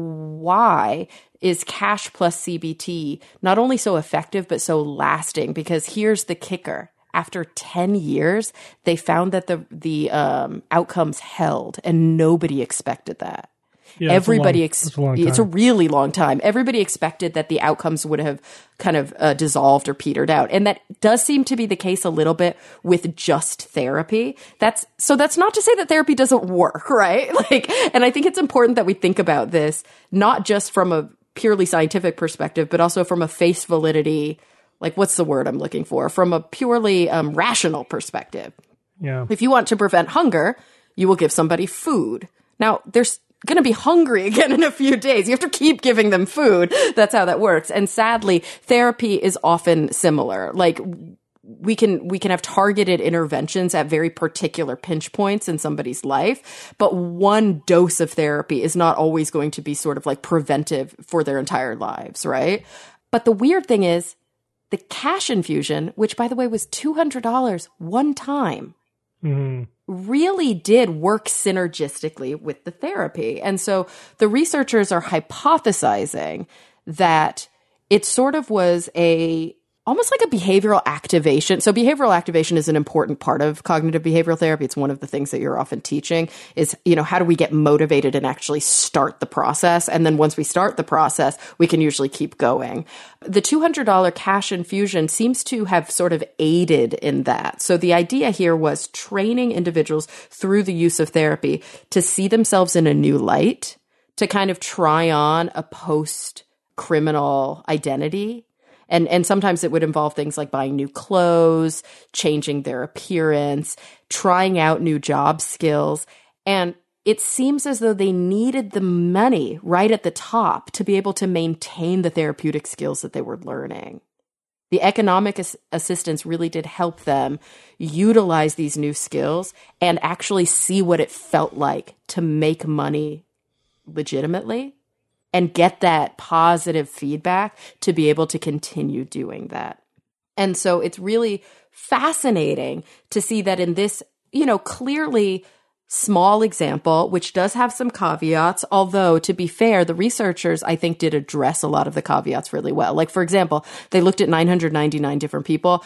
why is cash plus CBT not only so effective, but so lasting? Because here's the kicker. After 10 years, they found that the outcomes held, and nobody expected that. Yeah, it's a really long time. Everybody expected that the outcomes would have kind of dissolved or petered out. And that does seem to be the case a little bit with just therapy. That's not to say that therapy doesn't work, right? And I think it's important that we think about this, not just from a purely scientific perspective, but also from a face validity, what's the word I'm looking for? From a purely rational perspective. Yeah. If you want to prevent hunger, you will give somebody food. Now, there's going to be hungry again in a few days. You have to keep giving them food. That's how that works. And sadly, therapy is often similar. We can have targeted interventions at very particular pinch points in somebody's life, but one dose of therapy is not always going to be sort of preventive for their entire lives, right? But the weird thing is, the cash infusion, which by the way was $200 one time, really did work synergistically with the therapy. And so the researchers are hypothesizing that it sort of was almost like a behavioral activation. So behavioral activation is an important part of cognitive behavioral therapy. It's one of the things that you're often teaching is, how do we get motivated and actually start the process? And then once we start the process, we can usually keep going. The $200 cash infusion seems to have sort of aided in that. So the idea here was training individuals through the use of therapy to see themselves in a new light, to kind of try on a post-criminal identity. And sometimes it would involve things like buying new clothes, changing their appearance, trying out new job skills. And it seems as though they needed the money right at the top to be able to maintain the therapeutic skills that they were learning. The economic assistance really did help them utilize these new skills and actually see what it felt like to make money legitimately and get that positive feedback to be able to continue doing that. And so it's really fascinating to see that in this, clearly small example, which does have some caveats, although to be fair, the researchers, I think, did address a lot of the caveats really well. For example, they looked at 999 different people.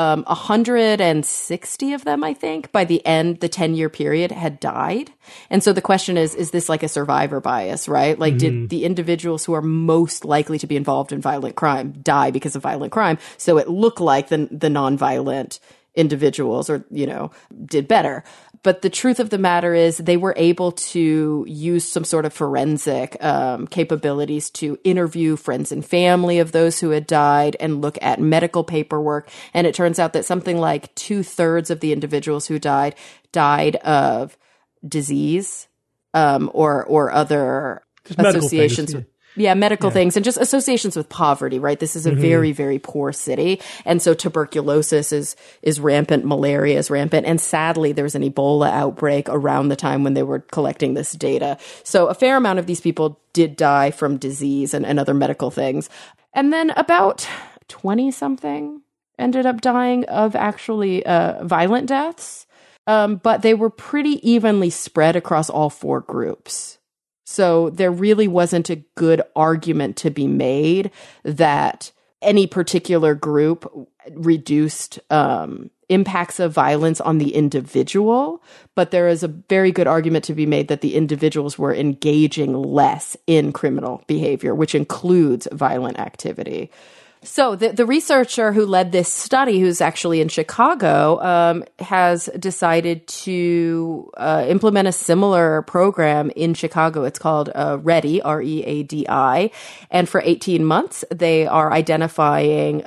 160 of them, I think, by the end, the 10-year period had died. And so the question is this like a survivor bias, right? Did the individuals who are most likely to be involved in violent crime die because of violent crime? So it looked like the nonviolent individuals did better. But the truth of the matter is they were able to use some sort of forensic capabilities to interview friends and family of those who had died and look at medical paperwork. And it turns out that something like 2/3 of the individuals who died of disease or other associations with medical things and just associations with poverty, right? This is a very, very poor city. And so tuberculosis is rampant, malaria is rampant. And sadly, there was an Ebola outbreak around the time when they were collecting this data. So a fair amount of these people did die from disease and other medical things. And then about 20-something ended up dying of actually violent deaths. But they were pretty evenly spread across all 4 groups. So there really wasn't a good argument to be made that any particular group reduced impacts of violence on the individual, but there is a very good argument to be made that the individuals were engaging less in criminal behavior, which includes violent activity. So the researcher who led this study, who's actually in Chicago, has decided to implement a similar program in Chicago. It's called READI, READI. And for 18 months, they are identifying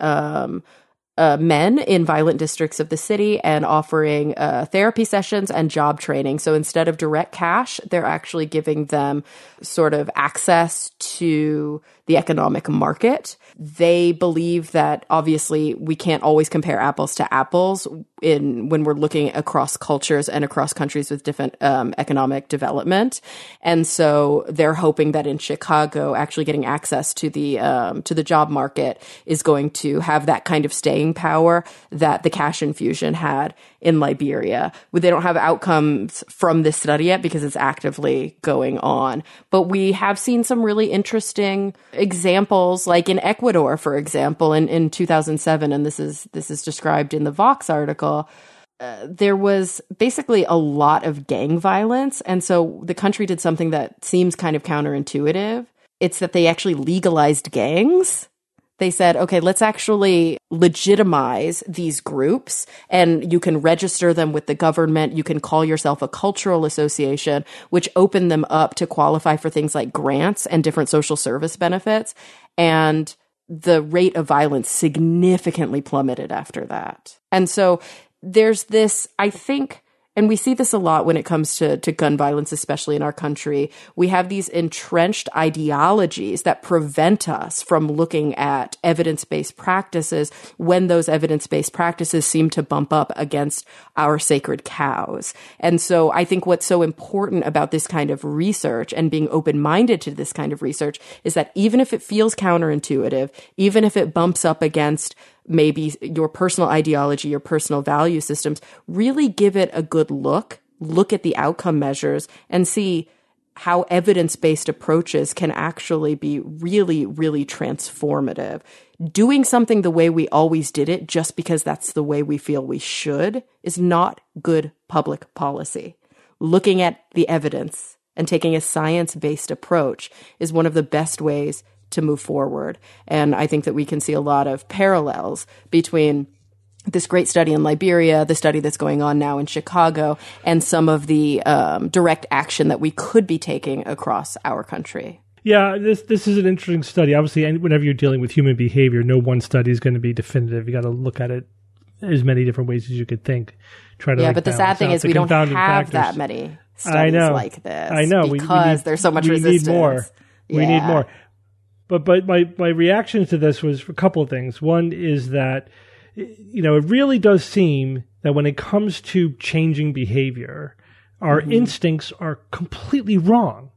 men in violent districts of the city and offering therapy sessions and job training. So instead of direct cash, they're actually giving them sort of access to the economic market. They believe that obviously we can't always compare apples to apples when we're looking across cultures and across countries with different economic development. And so they're hoping that in Chicago, actually getting access to the job market is going to have that kind of staying power that the cash infusion had in Liberia. They don't have outcomes from this study yet because it's actively going on. But we have seen some really interesting examples, like in Ecuador, for example, in 2007, and this is described in the Vox article. There was basically a lot of gang violence. And so the country did something that seems kind of counterintuitive. It's that they actually legalized gangs. They said, okay, let's actually legitimize these groups, and you can register them with the government. You can call yourself a cultural association, which opened them up to qualify for things like grants and different social service benefits. And the rate of violence significantly plummeted after that. And so there's this, I think, and we see this a lot when it comes to gun violence, especially in our country. We have these entrenched ideologies that prevent us from looking at evidence-based practices when those evidence-based practices seem to bump up against our sacred cows. And so I think what's so important about this kind of research and being open-minded to this kind of research is that even if it feels counterintuitive, even if it bumps up against maybe your personal ideology, your personal value systems, really give it a good look at the outcome measures and see how evidence-based approaches can actually be really, really transformative. Doing something the way we always did it just because that's the way we feel we should is not good public policy. Looking at the evidence and taking a science-based approach is one of the best ways to move forward. And I think that we can see a lot of parallels between this great study in Liberia, the study that's going on now in Chicago, and some of the direct action that we could be taking across our country. Yeah, this is an interesting study. Obviously, whenever you're dealing with human behavior, no one study is going to be definitive. You got to look at it as many different ways as you could think. Try to but the sad thing is we don't have that many studies like this. I know because there's so much resistance. We need more. We need more. But my reaction to this was a couple of things. One is that, it really does seem that when it comes to changing behavior, our instincts are completely wrong.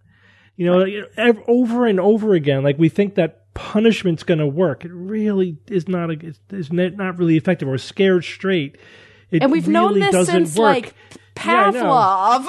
Over and over again, like we think that punishment's going to work. It really is not really effective. Or scared straight. And we've known this since work. Pavlov.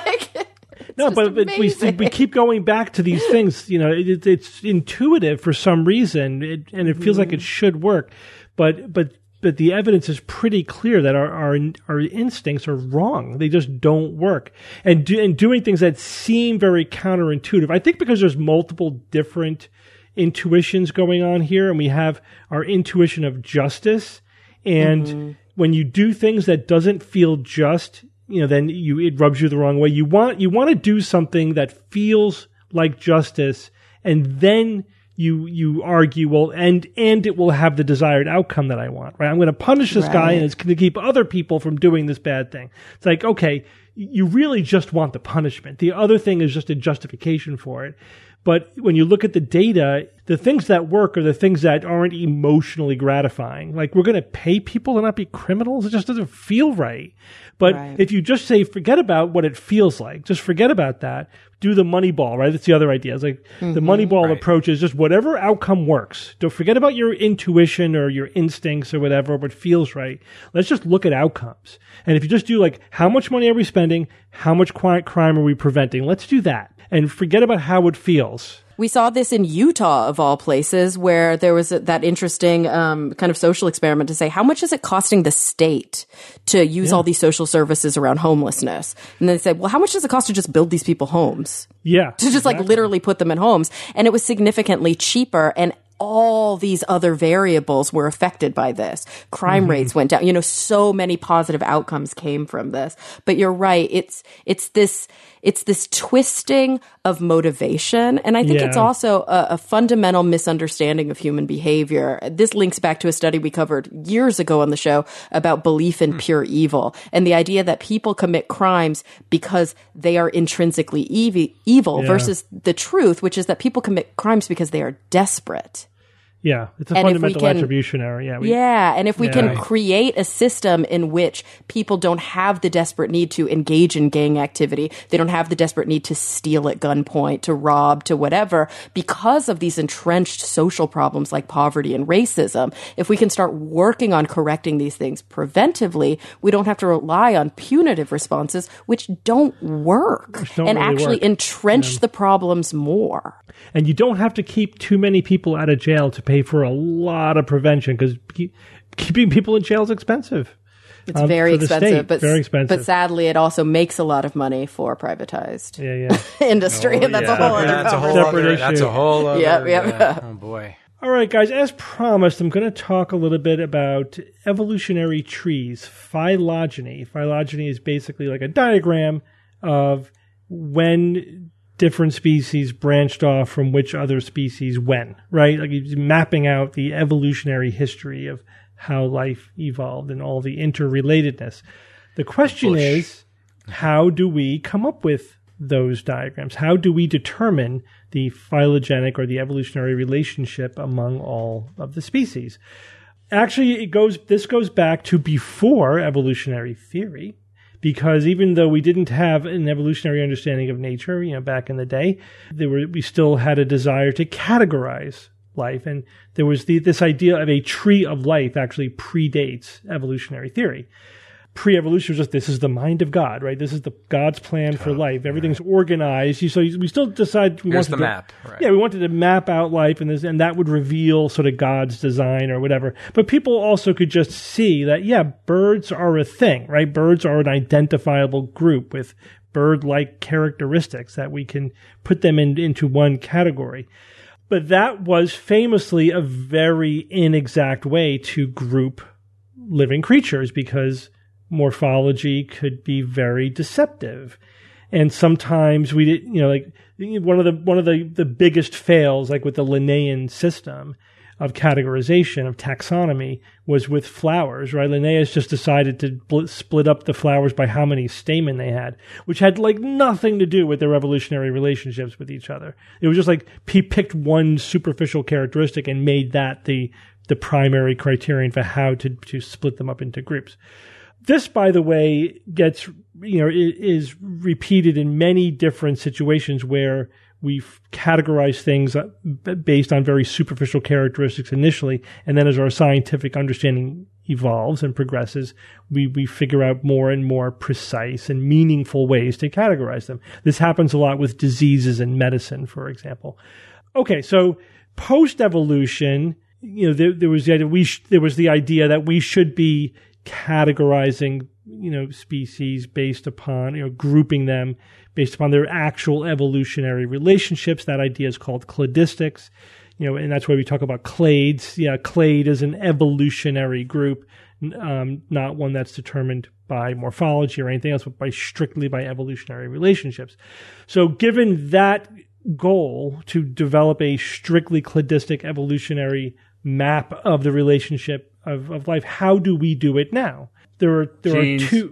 No, but we keep going back to these things. It's intuitive for some reason, and it feels like it should work. But the evidence is pretty clear that our instincts are wrong. They just don't work. And doing things that seem very counterintuitive. I think because there's multiple different intuitions going on here, and we have our intuition of justice. And when you do things that doesn't feel just, then it rubs you the wrong way. You want to do something that feels like justice, and then you argue, well, and it will have the desired outcome that I want, right? I'm going to punish this guy, and it's going to keep other people from doing this bad thing. It's like, okay, you really just want the punishment. The other thing is just a justification for it. But when you look at the data, the things that work are the things that aren't emotionally gratifying. Like, we're going to pay people to not be criminals. It just doesn't feel right. But if you just say, forget about what it feels like, just forget about that, do the Moneyball, right? That's the other idea. It's like the Moneyball approach is just whatever outcome works. Don't forget about your intuition or your instincts or whatever, what feels right. Let's just look at outcomes. And if you just do like, how much money are we spending? How much crime are we preventing? Let's do that. And forget about how it feels. We saw this in Utah, of all places, where there was that interesting kind of social experiment to say, how much is it costing the state to use all these social services around homelessness? And they said, well, how much does it cost to just build these people homes? Yeah. To just like literally put them in homes. And it was significantly cheaper, and all these other variables were affected by this. Crime rates went down. So many positive outcomes came from this. But you're right. It's this twisting of motivation. And I think it's also a fundamental misunderstanding of human behavior. This links back to a study we covered years ago on the show about belief in pure evil and the idea that people commit crimes because they are intrinsically evil versus the truth, which is that people commit crimes because they are desperate. Yeah, it's a fundamental attribution error. And if we can create a system in which people don't have the desperate need to engage in gang activity, they don't have the desperate need to steal at gunpoint, to rob, to whatever, because of these entrenched social problems like poverty and racism, if we can start working on correcting these things preventively, we don't have to rely on punitive responses, which don't work, and really actually entrench the problems more. And you don't have to keep too many people out of jail to pay for a lot of prevention, because keeping people in jail is expensive. It's very expensive, very expensive. But sadly, it also makes a lot of money for privatized industry, and that's a whole other issue. That's a whole other. Yep. Oh boy. All right, guys. As promised, I'm going to talk a little bit about evolutionary trees, phylogeny. Phylogeny is basically like a diagram of when different species branched off from which other species when, right? Like mapping out the evolutionary history of how life evolved and all the interrelatedness. The question is, how do we come up with those diagrams? How do we determine the phylogenetic or the evolutionary relationship among all of the species? Actually, this goes back to before evolutionary theory. Because even though we didn't have an evolutionary understanding of nature, back in the day, we still had a desire to categorize life. And there was this idea of a tree of life actually predates evolutionary theory. Pre-evolution was just, this is the mind of God, right? This is God's plan for life. Everything's organized. So we still decide we wanted map. Right. Yeah, we wanted to map out life, and that would reveal sort of God's design or whatever. But people also could just see that, birds are a thing, right? Birds are an identifiable group with bird-like characteristics that we can put them into one category. But that was famously a very inexact way to group living creatures, because morphology could be very deceptive. And sometimes we did, like one of the biggest fails, like with the Linnaean system of categorization, of taxonomy, was with flowers, right? Linnaeus just decided to split up the flowers by how many stamen they had, which had like nothing to do with their evolutionary relationships with each other. It was just like he picked one superficial characteristic and made that the primary criterion for how to split them up into groups. This, by the way, is repeated in many different situations where we've categorized things based on very superficial characteristics initially, and then as our scientific understanding evolves and progresses, we figure out more and more precise and meaningful ways to categorize them. This happens a lot with diseases in medicine, for example. Okay, so post-evolution, there was the idea that we should be categorizing, species based upon, grouping them based upon their actual evolutionary relationships. That idea is called cladistics, and that's why we talk about clades. Yeah, clade is an evolutionary group, not one that's determined by morphology or anything else, but strictly by evolutionary relationships. So given that goal to develop a strictly cladistic evolutionary map of the relationship of life, how do we do it now? There are two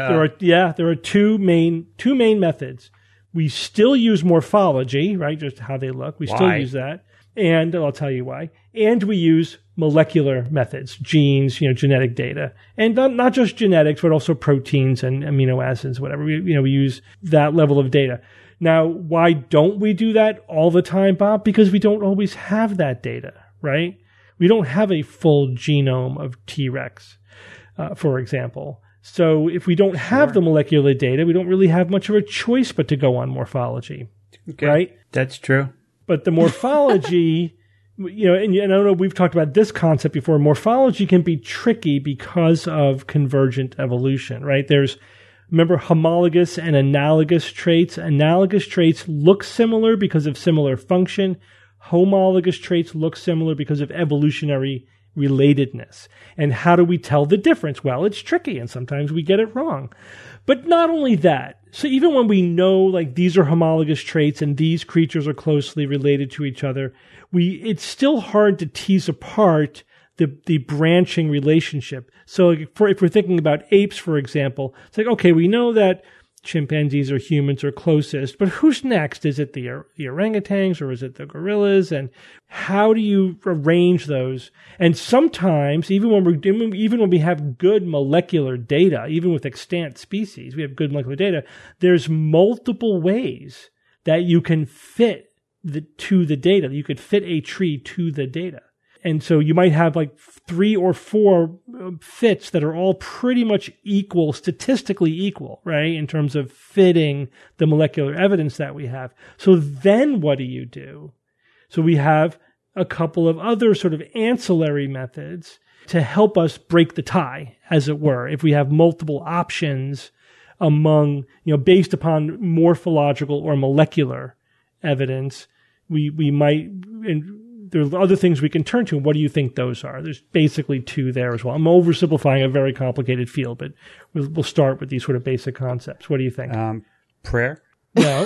main methods. We still use morphology, right? Just how they look. We still use that. And I'll tell you why. And we use molecular methods, genes, genetic data. And not just genetics, but also proteins and amino acids, whatever. We use that level of data. Now, why don't we do that all the time, Bob? Because we don't always have that data, right? We don't have a full genome of T-Rex, for example. So if we don't have the molecular data, we don't really have much of a choice but to go on morphology, right? That's true. But the morphology, and I don't know, we've talked about this concept before. Morphology can be tricky because of convergent evolution, right? Remember homologous and analogous traits. Analogous traits look similar because of similar function. Homologous traits look similar because of evolutionary relatedness. And how do we tell the difference? Well, it's tricky, and sometimes we get it wrong. But not only that, so even when we know these are homologous traits and these creatures are closely related to each other, it's still hard to tease apart the branching relationship. So if we're thinking about apes, for example, it's okay, we know that chimpanzees or humans are closest, but who's next? Is it the orangutans or is it the gorillas? And how do you arrange those? And sometimes, even when we have good molecular data, even with extant species, we have good molecular data, there's multiple ways that you can fit to the data. You could fit a tree to the data. And so you might have 3 or 4 fits that are all pretty much equal, statistically equal, right, in terms of fitting the molecular evidence that we have. So then what do you do? So we have a couple of other sort of ancillary methods to help us break the tie, as it were, if we have multiple options among, based upon morphological or molecular evidence, we might... There are other things we can turn to. What do you think those are? There's basically 2 there as well. I'm oversimplifying a very complicated field, but we'll start with these sort of basic concepts. What do you think? Prayer? No.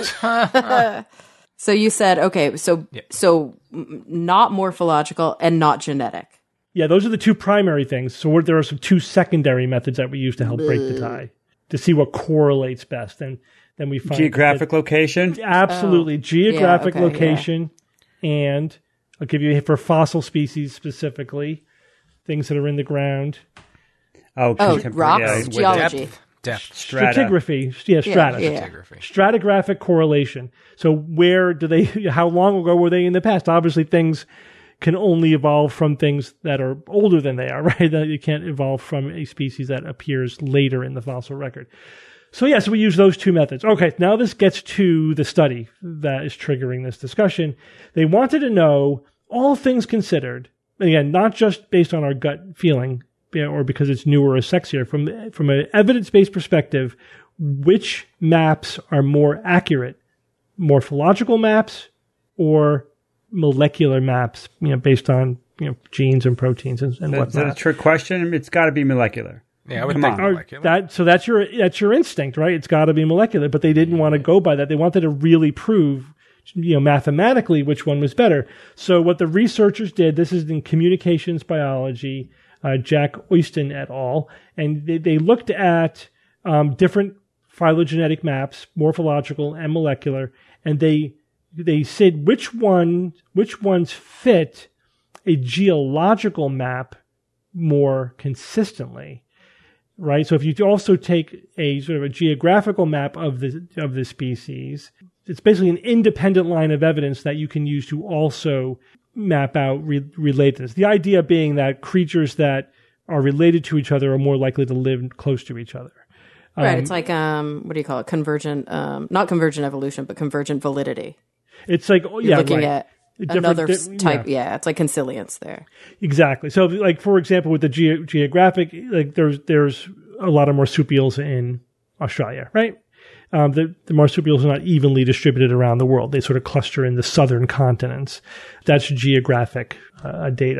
So you said, so not morphological and not genetic. Yeah, those are the 2 primary things. So there are some 2 secondary methods that we use to help break the tie, to see what correlates best. And then we find... Geographic location? Absolutely. Geographic location and... I'll give you for fossil species specifically, things that are in the ground. Rocks, geology. Depth. Stratigraphy. Yeah, strata. Stratigraphy. Stratigraphic correlation. So how long ago were they in the past? Obviously things can only evolve from things that are older than they are, right? That you can't evolve from a species that appears later in the fossil record. So we use those 2 methods. Okay, now this gets to the study that is triggering this discussion. They wanted to know, all things considered, again, not just based on our gut feeling or because it's newer or sexier, from an evidence-based perspective, which maps are more accurate, morphological maps or molecular maps, based on genes and proteins and whatnot. Is that a trick question? It's got to be molecular. Yeah, I would think molecular. So that's your instinct, right? It's got to be molecular, but they didn't want to go by that. They wanted to really prove, mathematically which one was better. So what the researchers did, this is in Communications Biology, Jack Oyston et al., and they looked at different phylogenetic maps, morphological and molecular, and they said which ones fit a geological map more consistently. Right, so if you also take a sort of a geographical map of the species, it's basically an independent line of evidence that you can use to also map out relatedness. The idea being that creatures that are related to each other are more likely to live close to each other. Right, it's like what do you call it? Convergent, not convergent evolution, but convergent validity. It's like You're looking at another type, it's like consilience there. Exactly. So, for example, with the geographic, there's a lot of marsupials in Australia, right? The marsupials are not evenly distributed around the world. They sort of cluster in the southern continents. That's geographic data.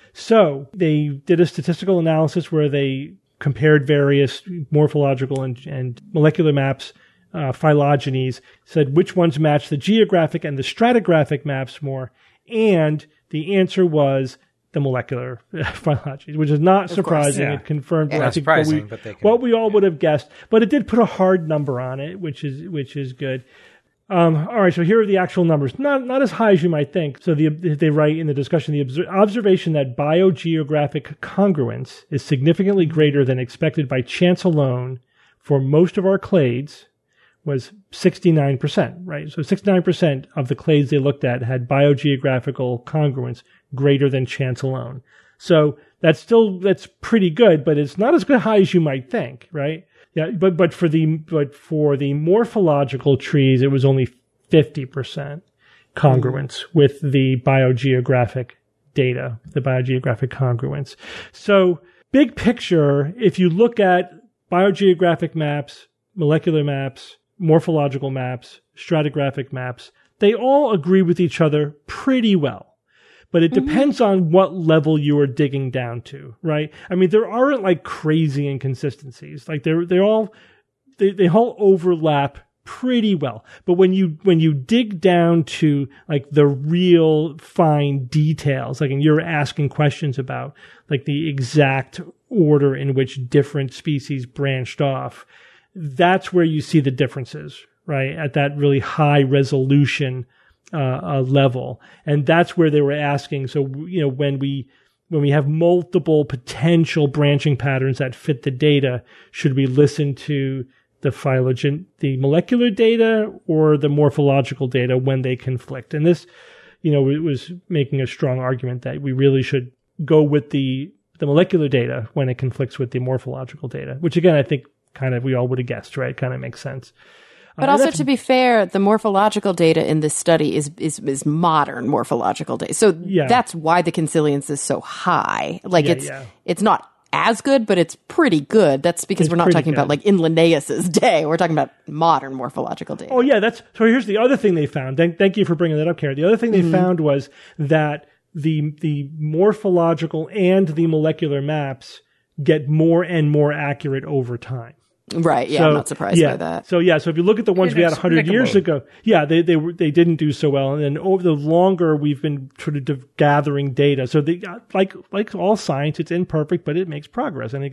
So they did a statistical analysis where they compared various morphological and molecular maps, phylogenies, said which ones match the geographic and the stratigraphic maps more, and the answer was the molecular phylogenies, which is not surprising. Yeah. It confirmed not surprising, what we all would have guessed, but it did put a hard number on it, which is good. All right, so here are the actual numbers. Not as high as you might think. So they write in the discussion, the observation that biogeographic congruence is significantly greater than expected by chance alone for most of our clades was 69%, right? So 69% of the clades they looked at had biogeographical congruence greater than chance alone. So that's pretty good, but it's not as high as you might think, right? Yeah, but for the morphological trees, it was only 50% congruence with the biogeographic data, the biogeographic congruence. So big picture, if you look at biogeographic maps, molecular maps, morphological maps, stratigraphic maps, they all agree with each other pretty well. But it depends on what level you are digging down to, right? I mean, there aren't like crazy inconsistencies. Like they all overlap pretty well. But when you dig down to like the real fine details, like and you're asking questions about like the exact order in which different species branched off, that's where you see the differences, right? At that really high resolution level. And that's where they were asking. So, you know, when we have multiple potential branching patterns that fit the data, should we listen to the molecular data or the morphological data when they conflict? And this, you know, it was making a strong argument that we really should go with the molecular data when it conflicts with the morphological data, which again, I think kind of we all would have guessed, right? Kind of makes sense. But also, to be fair, the morphological data in this study is modern morphological data. So that's why the consilience is so high. Like it's not as good, but it's pretty good. That's because we're not talking about like in Linnaeus's day. We're talking about modern morphological data. Oh yeah, so here's the other thing they found. Thank you for bringing that up, Kara. The other thing they found was that the morphological and the molecular maps get more and more accurate over time. Right. Yeah. So, I'm not surprised by that. So if you look at the ones we had 100 years ago, they didn't do so well. And then over the longer we've been sort of gathering data. So they, like all science, it's imperfect, but it makes progress. And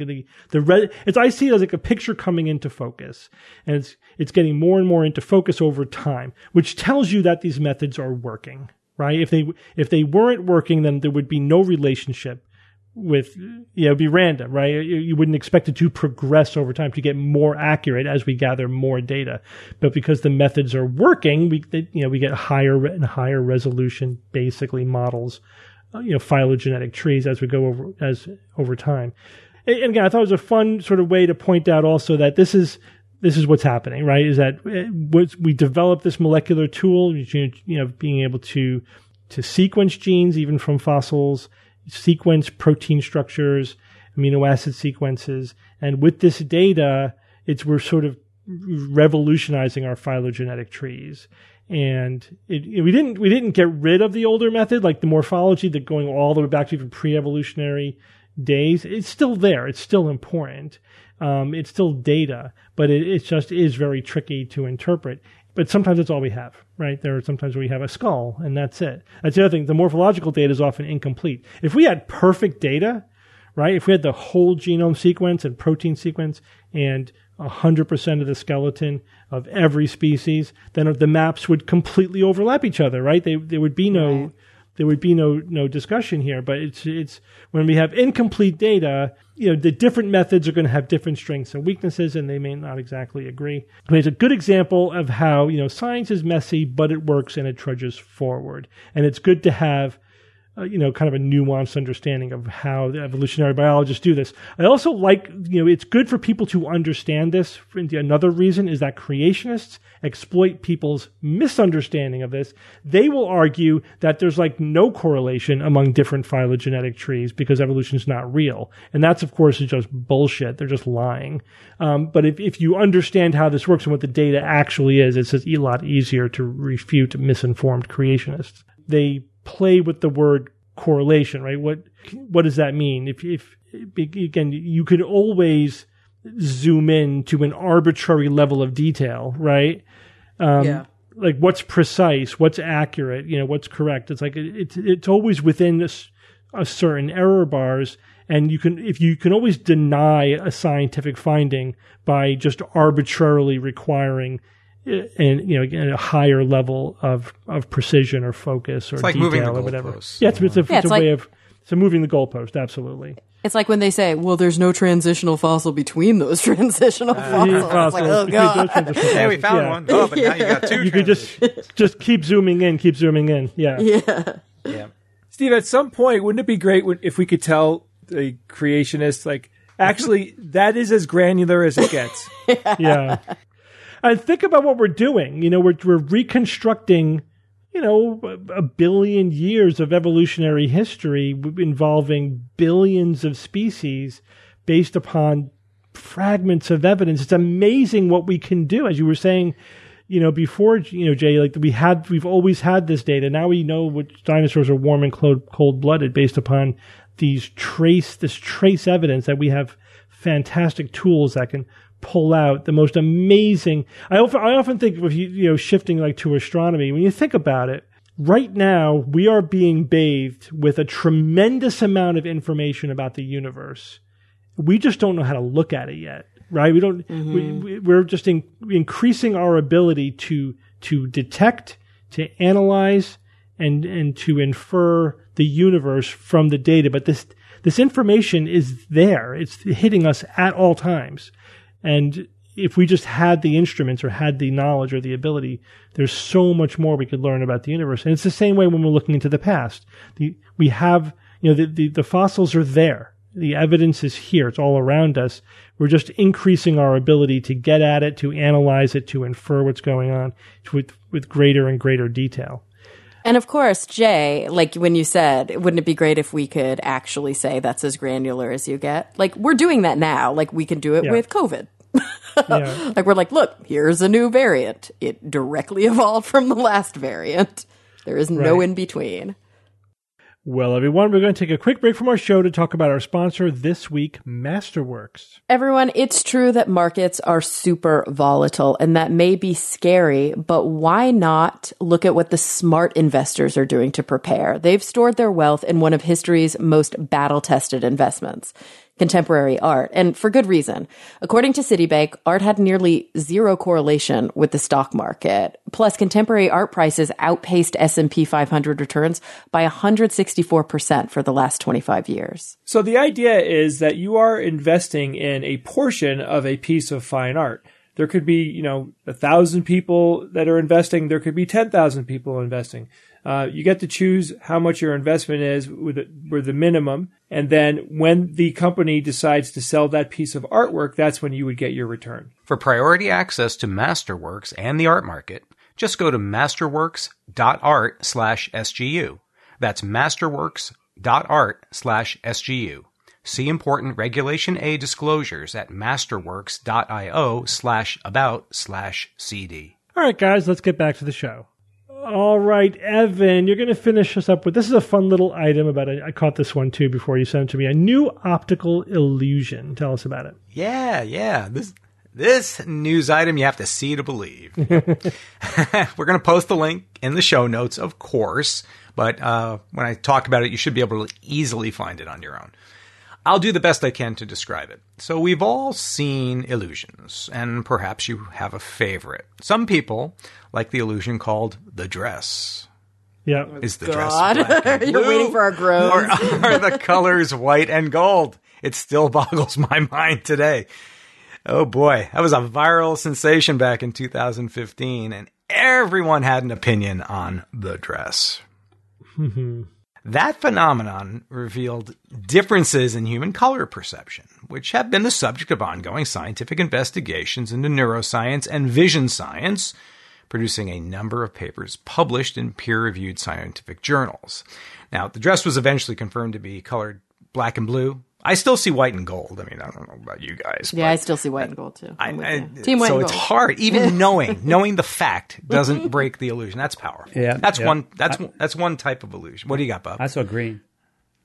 I see it as like a picture coming into focus, and it's getting more and more into focus over time, which tells you that these methods are working, right? If they weren't working, then there would be no relationship with, it'd be random, right? You wouldn't expect it to progress over time to get more accurate as we gather more data. But because the methods are working, we get higher and higher resolution, basically models, phylogenetic trees as we go over time. And again, I thought it was a fun sort of way to point out also that this is what's happening, right? Is that we developed this molecular tool, being able to sequence genes even from fossils, sequence protein structures, amino acid sequences, and with this data, we're sort of revolutionizing our phylogenetic trees. And we didn't get rid of the older method, like the morphology, that going all the way back to even pre-evolutionary days. It's still there. It's still important. It's still data, but it just is very tricky to interpret. But sometimes that's all we have, right? There are sometimes where we have a skull, and that's it. That's the other thing. The morphological data is often incomplete. If we had perfect data, right? If we had the whole genome sequence and protein sequence and 100% of the skeleton of every species, then the maps would completely overlap each other, right? There would be no discussion here. But it's when we have incomplete data, the different methods are going to have different strengths and weaknesses, and they may not exactly agree. But it's a good example of how, science is messy, but it works and it trudges forward. And it's good to have, kind of a nuanced understanding of how the evolutionary biologists do this. I also like, it's good for people to understand this. Another reason is that creationists exploit people's misunderstanding of this. They will argue that there's like no correlation among different phylogenetic trees because evolution is not real. And that's, of course, is just bullshit. They're just lying. But if you understand how this works and what the data actually is, it's just a lot easier to refute misinformed creationists. They play with the word correlation, right? What does that mean? If again, you could always zoom in to an arbitrary level of detail, right? Like what's precise, what's accurate, what's correct. It's like it's always within a certain error bars, and you can always deny a scientific finding by just arbitrarily requiring a higher level of precision or focus or it's like detail moving the or whatever. goalposts. Yeah, it's a way of moving the goalpost. Absolutely. It's like when they say, well, there's no transitional fossil between those transitional fossils. It's like, oh, God. Hey, we found one. Oh, but now you got two. You could just keep zooming in. Yeah. Yeah. Steve, at some point, wouldn't it be great if we could tell the creationists, like, actually, that is as granular as it gets? Yeah. And think about what we're doing. We're reconstructing, a billion years of evolutionary history involving billions of species based upon fragments of evidence. It's amazing what we can do. As you were saying, before, Jay, like we've always had this data. Now we know which dinosaurs are warm and cold-blooded based upon this trace evidence that we have fantastic tools that can pull out the most amazing. I often think of shifting like to astronomy. When you think about it, right now we are being bathed with a tremendous amount of information about the universe. We just don't know how to look at it yet, right? We don't. We're just increasing our ability to detect, to analyze, and to infer the universe from the data. But this information is there. It's hitting us at all times. And if we just had the instruments or had the knowledge or the ability, there's so much more we could learn about the universe. And it's the same way when we're looking into the past. We have, the fossils are there. The evidence is here. It's all around us. We're just increasing our ability to get at it, to analyze it, to infer what's going on with greater and greater detail. And of course, Jay, like when you said, wouldn't it be great if we could actually say that's as granular as you get? Like, we're doing that now. Like, we can do it with COVID. Like, we're like, look, here's a new variant. It directly evolved from the last variant. There is no in between. Well, everyone, we're going to take a quick break from our show to talk about our sponsor this week, Masterworks. Everyone, it's true that markets are super volatile, and that may be scary, but why not look at what the smart investors are doing to prepare? They've stored their wealth in one of history's most battle-tested investments, contemporary art, and for good reason. According to Citibank, art had nearly zero correlation with the stock market. Plus, contemporary art prices outpaced S&P 500 returns by 164% for the last 25 years. So the idea is that you are investing in a portion of a piece of fine art. There could be, 1,000 people that are investing. There could be 10,000 people investing. You get to choose how much your investment is with the minimum. And then when the company decides to sell that piece of artwork, that's when you would get your return. For priority access to Masterworks and the art market, just go to masterworks.art/SGU. That's masterworks.art/SGU. See important Regulation A disclosures at masterworks.io/about/CD. All right, guys, let's get back to the show. All right, Evan, you're going to finish us up with, this is a fun little item about I caught this one too before you sent it to me, a new optical illusion. Tell us about it. Yeah. This news item you have to see to believe. We're going to post the link in the show notes, of course, but when I talk about it, you should be able to easily find it on your own. I'll do the best I can to describe it. So we've all seen illusions, and perhaps you have a favorite. Some people like the illusion called the dress. Yeah. Is the dress black and blue? You're waiting for our groans. Or are the colors white and gold? It still boggles my mind today. Oh boy, that was a viral sensation back in 2015, and everyone had an opinion on the dress. That phenomenon revealed differences in human color perception, which have been the subject of ongoing scientific investigations into neuroscience and vision science, producing a number of papers published in peer-reviewed scientific journals. Now, the dress was eventually confirmed to be colored black and blue. I still see white and gold. I mean, I don't know about you guys. Yeah, I still see white and gold, too. Team white and gold. So it's hard. Even knowing the fact doesn't break the illusion. That's powerful. Yeah. That's one type of illusion. What do you got, Bob? I saw green.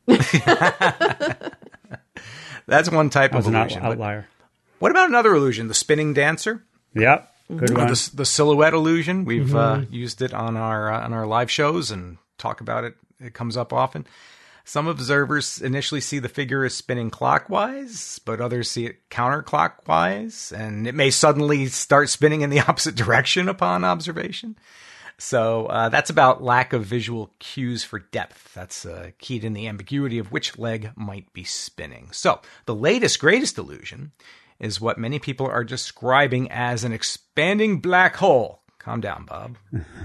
That's one type of an illusion. outlier. What about another illusion? The spinning dancer? Yep. Good Or one. the silhouette illusion. We've used it on our live shows and talk about it. It comes up often. Some observers initially see the figure as spinning clockwise, but others see it counterclockwise, and it may suddenly start spinning in the opposite direction upon observation. So that's about lack of visual cues for depth. That's keyed in the ambiguity of which leg might be spinning. So the latest, greatest illusion is what many people are describing as an expanding black hole. Calm down, Bob.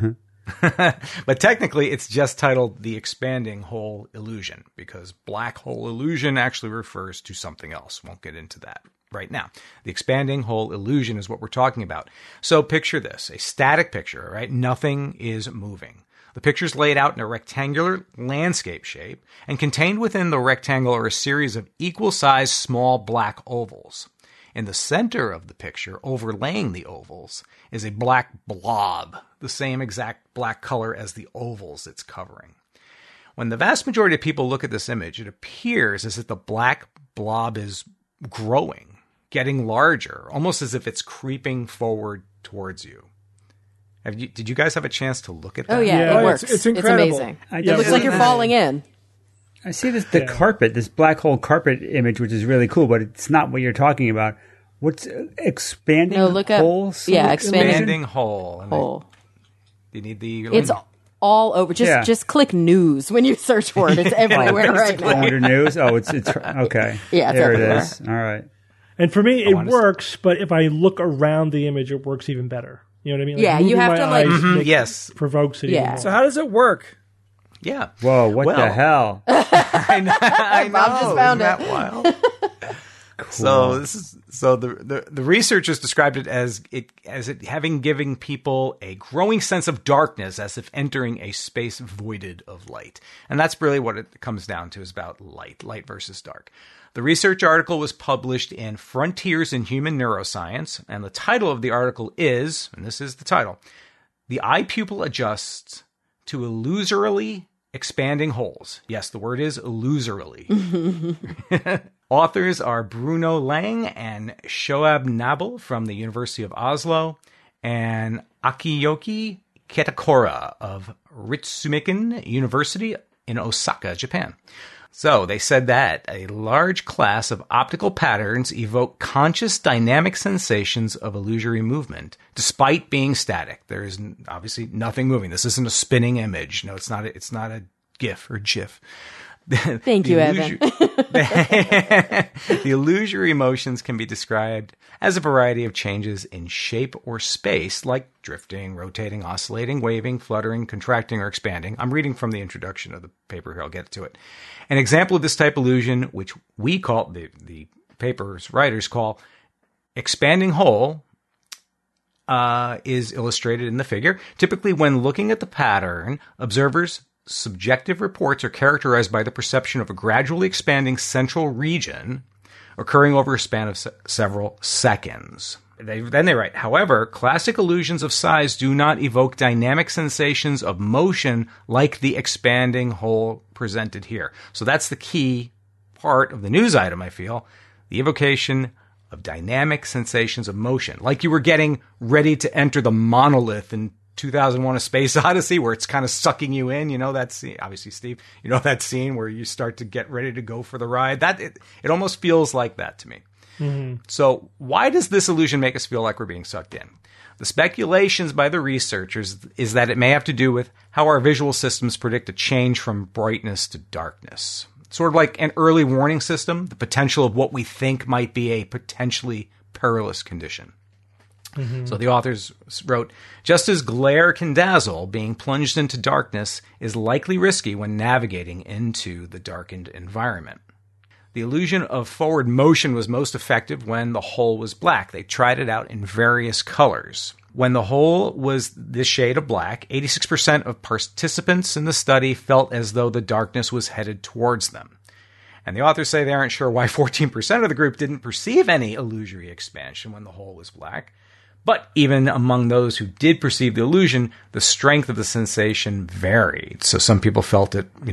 But technically, it's just titled the expanding hole illusion because black hole illusion actually refers to something else. Won't get into that right now. The expanding hole illusion is what we're talking about. So picture this, a static picture, right? Nothing is moving. The picture's laid out in a rectangular landscape shape, and contained within the rectangle are a series of equal-sized small black ovals. In the center of the picture, overlaying the ovals, is a black blob, the same exact black color as the ovals it's covering. When the vast majority of people look at this image, it appears as if the black blob is growing, getting larger, almost as if it's creeping forward towards you. Did you guys have a chance to look at that? Oh, yeah, it works. It's incredible. It's amazing. It looks like you're falling in. I see the carpet, this black hole carpet image, which is really cool, but it's not what you're talking about. What's expanding look up, hole? Expanding hole. Hole. Do you need the link? It's all over. Just click news when you search for it. It's everywhere right now. Under news? Oh, it's okay. Yeah, it's there everywhere. it is. All right. And for me, it works, but if I look around the image, it works even better. You know what I mean? Like Yeah, you moving have my to, like- eyes Yes. provokes it. Yeah. Even more. So how does it work? Yeah. Whoa, what the hell? I know. Bob just found Isn't it. that wild? Cool. So the researchers described it as it having giving people a growing sense of darkness as if entering a space voided of light. And that's really what it comes down to, is about light versus dark. The research article was published in Frontiers in Human Neuroscience, and the title of the article is, and this is the title, "The Eye Pupil Adjusts to Illusorily Expanding Holes." Yes, the word is illusorily. Authors are Bruno Lang and Shoab Nabel from the University of Oslo, and Akiyoki Ketakora of Ritsumeikan University in Osaka, Japan. So they said that a large class of optical patterns evoke conscious dynamic sensations of illusory movement, despite being static. There is obviously nothing moving. This isn't a spinning image. No, it's not a GIF or GIF. Thank you, Evan. The illusory motions can be described as a variety of changes in shape or space, like drifting, rotating, oscillating, waving, fluttering, contracting, or expanding. I'm reading from the introduction of the paper here. I'll get to it. An example of this type of illusion, which we call, the paper's writers call expanding hole, is illustrated in the figure. Typically, when looking at the pattern, observers' subjective reports are characterized by the perception of a gradually expanding central region occurring over a span of several seconds. Then they write, however, classic illusions of size do not evoke dynamic sensations of motion like the expanding hole presented here. So that's the key part of the news item, I feel. The evocation of dynamic sensations of motion. Like you were getting ready to enter the monolith in 2001: A Space Odyssey, where it's kind of sucking you in. You know that scene, obviously, Steve. You know that scene where you start to get ready to go for the ride. It almost feels like that to me. Mm-hmm. So why does this illusion make us feel like we're being sucked in? The speculations by the researchers is that it may have to do with how our visual systems predict a change from brightness to darkness. Sort of like an early warning system, the potential of what we think might be a potentially perilous condition. Mm-hmm. So the authors wrote, just as glare can dazzle, being plunged into darkness is likely risky when navigating into the darkened environment. The illusion of forward motion was most effective when the hole was black. They tried it out in various colors. When the hole was this shade of black, 86% of participants in the study felt as though the darkness was headed towards them. And the authors say they aren't sure why 14% of the group didn't perceive any illusory expansion when the hole was black. But even among those who did perceive the illusion, the strength of the sensation varied. So some people felt it,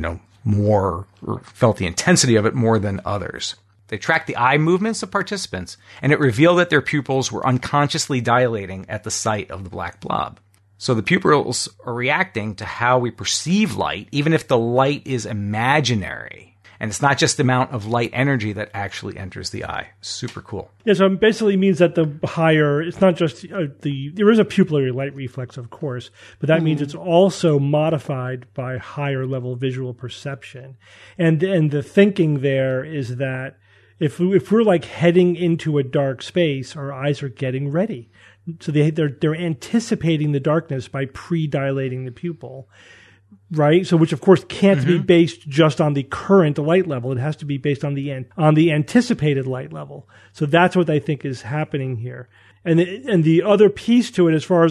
more, or felt the intensity of it more than others. They tracked the eye movements of participants, and it revealed that their pupils were unconsciously dilating at the sight of the black blob. So the pupils are reacting to how we perceive light, even if the light is imaginary. And it's not just the amount of light energy that actually enters the eye. Super cool. Yeah, so it basically means that the higher, it's not just there is a pupillary light reflex, of course, but that means it's also modified by higher level visual perception. And the thinking there is that if we're like heading into a dark space, our eyes are getting ready. So they're anticipating the darkness by pre-dilating the pupil. Right, so which of course can't be based just on the current light level. It has to be based on the anticipated light level. So that's what I think is happening here. And the other piece to it, as far as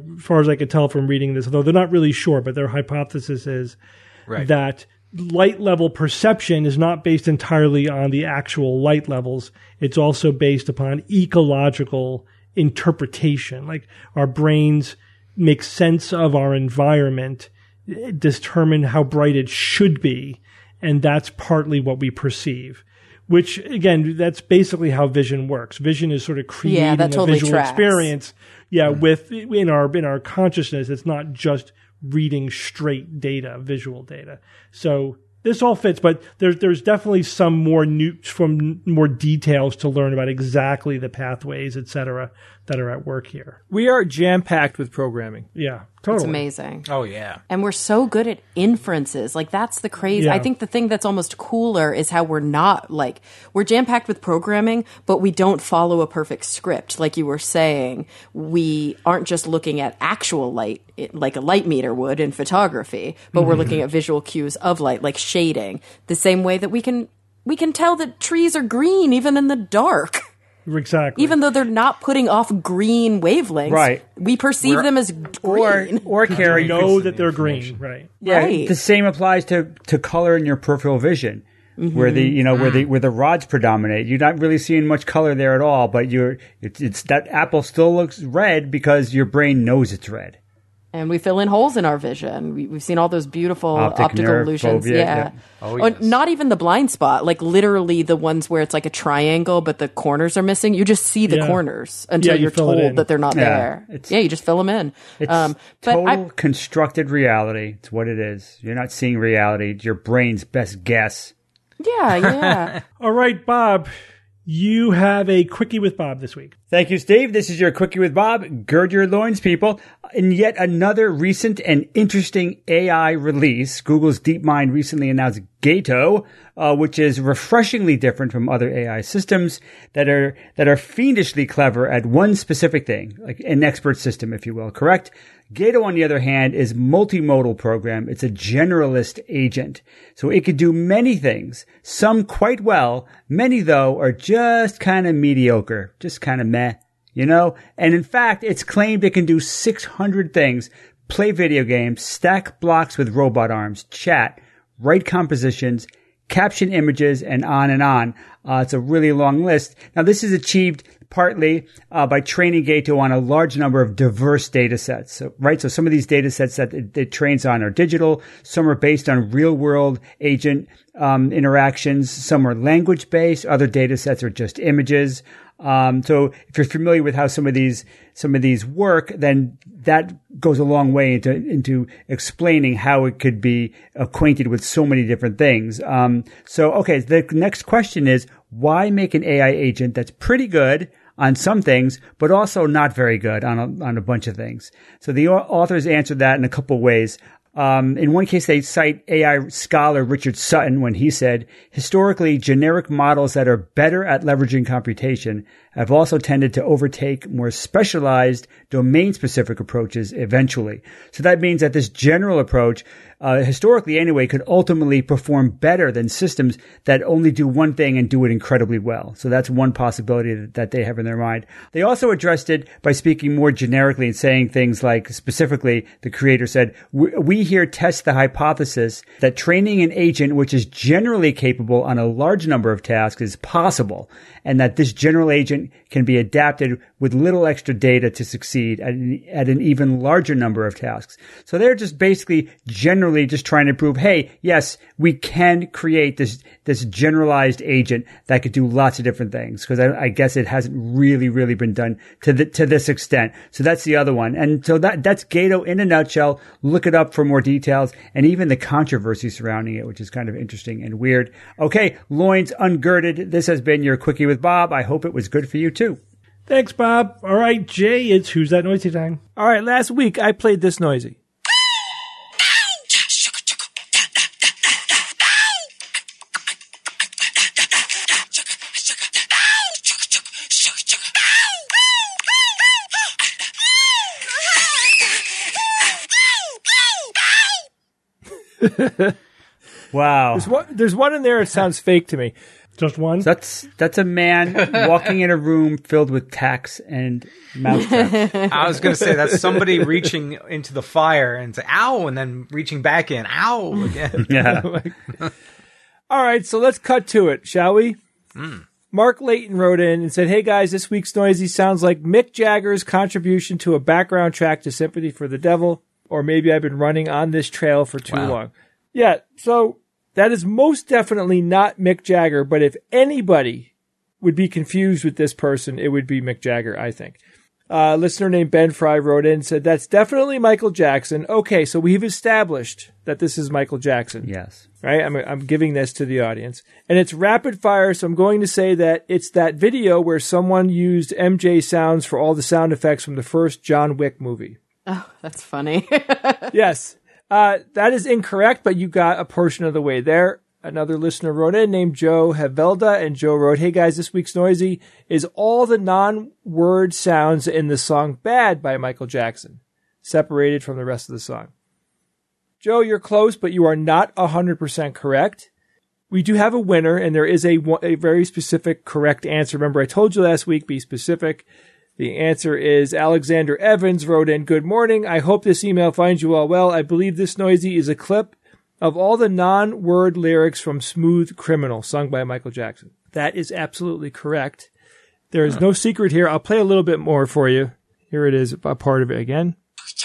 I could tell from reading this, although they're not really sure, but their hypothesis is that light level perception is not based entirely on the actual light levels. It's also based upon ecological interpretation. Like our brains make sense of our environment, determine how bright it should be, and that's partly what we perceive. Which, again, that's basically how vision works. Vision is sort of creating a visual experience. Yeah, in our consciousness, it's not just reading straight data, visual data. So this all fits, but there's definitely some more more details to learn about exactly the pathways, et cetera, that are at work here. We are jam-packed with programming. Yeah, totally. It's amazing. Oh, yeah. And we're so good at inferences. Like, that's the crazy. Yeah. I think the thing that's almost cooler is how we're not, like, we're jam-packed with programming, but we don't follow a perfect script. Like you were saying, we aren't just looking at actual light, like a light meter would in photography, but we're looking at visual cues of light, like shading, the same way that we can tell that trees are green even in the dark. Exactly. Even though they're not putting off green wavelengths, right? We perceive them as green. Or Carrie, know that they're green, right? Yeah, Right. the same applies to color in your peripheral vision, where where the rods predominate. You're not really seeing much color there at all, but it's that apple still looks red because your brain knows it's red. And we fill in holes in our vision. We've seen all those beautiful optical nerve illusions. phobia, Yeah. Oh, yes. Not even the blind spot, like literally the ones where it's like a triangle, but the corners are missing. You just see the corners until you you're fill it in. told that they're not there. You just fill them in. It's total constructed reality. It's what it is. You're not seeing reality. It's your brain's best guess. Yeah. All right, Bob, you have a Quickie with Bob this week. Thank you, Steve. This is your Quickie with Bob. Gird your loins, people. In yet another recent and interesting AI release, Google's DeepMind recently announced Gato, which is refreshingly different from other AI systems that are fiendishly clever at one specific thing, like an expert system, if you will. Correct? Gato, on the other hand, is multimodal program. It's a generalist agent. So it could do many things, some quite well. Many, though, are just kind of mediocre, just kind of meh, you know? And in fact, it's claimed it can do 600 things: play video games, stack blocks with robot arms, chat, write compositions, caption images, and on and on. It's a really long list. Now, this is achieved partly by training Gato on a large number of diverse data sets. So some of these data sets that it trains on are digital. Some are based on real-world agent interactions. Some are language-based. Other data sets are just images. So if you're familiar with how some of these work, then that goes a long way into explaining how it could be acquainted with so many different things. Okay, the next question is, why make an AI agent that's pretty good on some things, but also not very good on a bunch of things? So the authors answered that in a couple of ways. In one case, they cite AI scholar Richard Sutton when he said, historically, generic models that are better at leveraging computation have also tended to overtake more specialized, domain-specific approaches eventually. So that means that this general approach, historically anyway, could ultimately perform better than systems that only do one thing and do it incredibly well. So that's one possibility that they have in their mind. They also addressed it by speaking more generically and saying things like, specifically, the creator said, we here test the hypothesis that training an agent which is generally capable on a large number of tasks is possible, and that this general agent can be adapted with little extra data to succeed at an even larger number of tasks. So they're just basically generally just trying to prove, hey, yes, we can create this generalized agent that could do lots of different things, because I guess it hasn't really been done to this extent. So that's the other one. And so that's Gato in a nutshell. Look it up for more details and even the controversy surrounding it, which is kind of interesting and weird. Okay, loins ungirded. This has been your Quickie with Bob. I hope it was good for you too. Thanks, Bob. All right, Jay, it's Who's That Noisy time. All right, last week I played this noisy. Wow. There's one in there that sounds fake to me. Just one? That's a man walking in a room filled with tacks and mousetraps. I was going to say that's somebody reaching into the fire and say, ow, and then reaching back in, ow, again. Yeah. All right, so let's cut to it, shall we? Mark Layton wrote in and said, hey guys, this week's noisy sounds like Mick Jagger's contribution to a background track to Sympathy for the Devil, or maybe I've been running on this trail for too long. Yeah, so that is most definitely not Mick Jagger, but if anybody would be confused with this person, it would be Mick Jagger, I think. A listener named Ben Fry wrote in and said, that's definitely Michael Jackson. Okay, so we've established that this is Michael Jackson. Yes. Right? I'm giving this to the audience. And it's rapid fire, so I'm going to say that it's that video where someone used MJ sounds for all the sound effects from the first John Wick movie. Oh, that's funny. Yes. That is incorrect, but you got a portion of the way there. Another listener wrote in named Joe Havelda, and Joe wrote, hey guys, this week's noisy is all the non-word sounds in the song Bad by Michael Jackson, separated from the rest of the song. Joe, you're close, but you are not 100% correct. We do have a winner, and there is a very specific correct answer. Remember, I told you last week, be specific. The answer is Alexander Evans wrote in, good morning. I hope this email finds you all well. I believe this noisy is a clip of all the non-word lyrics from Smooth Criminal, sung by Michael Jackson. That is absolutely correct. There is no secret here. I'll play a little bit more for you. Here it is, a part of it again.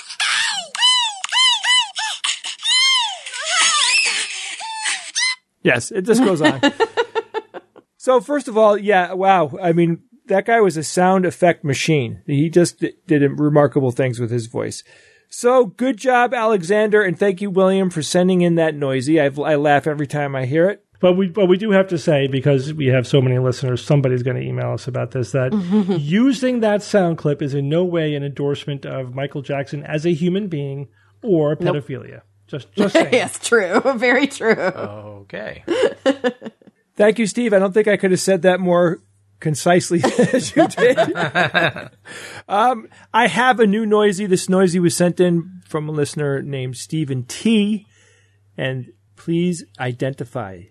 Yes, it just goes on. So first of all, yeah, wow. I mean, that guy was a sound effect machine. He just did remarkable things with his voice. So good job, Alexander, and thank you, William, for sending in that noisy. I laugh every time I hear it. But we do have to say, because we have so many listeners, somebody's going to email us about this, that using that sound clip is in no way an endorsement of Michael Jackson as a human being or pedophilia. Just saying. Yes, true. Very true. Okay. Thank you, Steve. I don't think I could have said that more concisely as you did. I have a new noisy. This noisy was sent in from a listener named Stephen T. And please identify.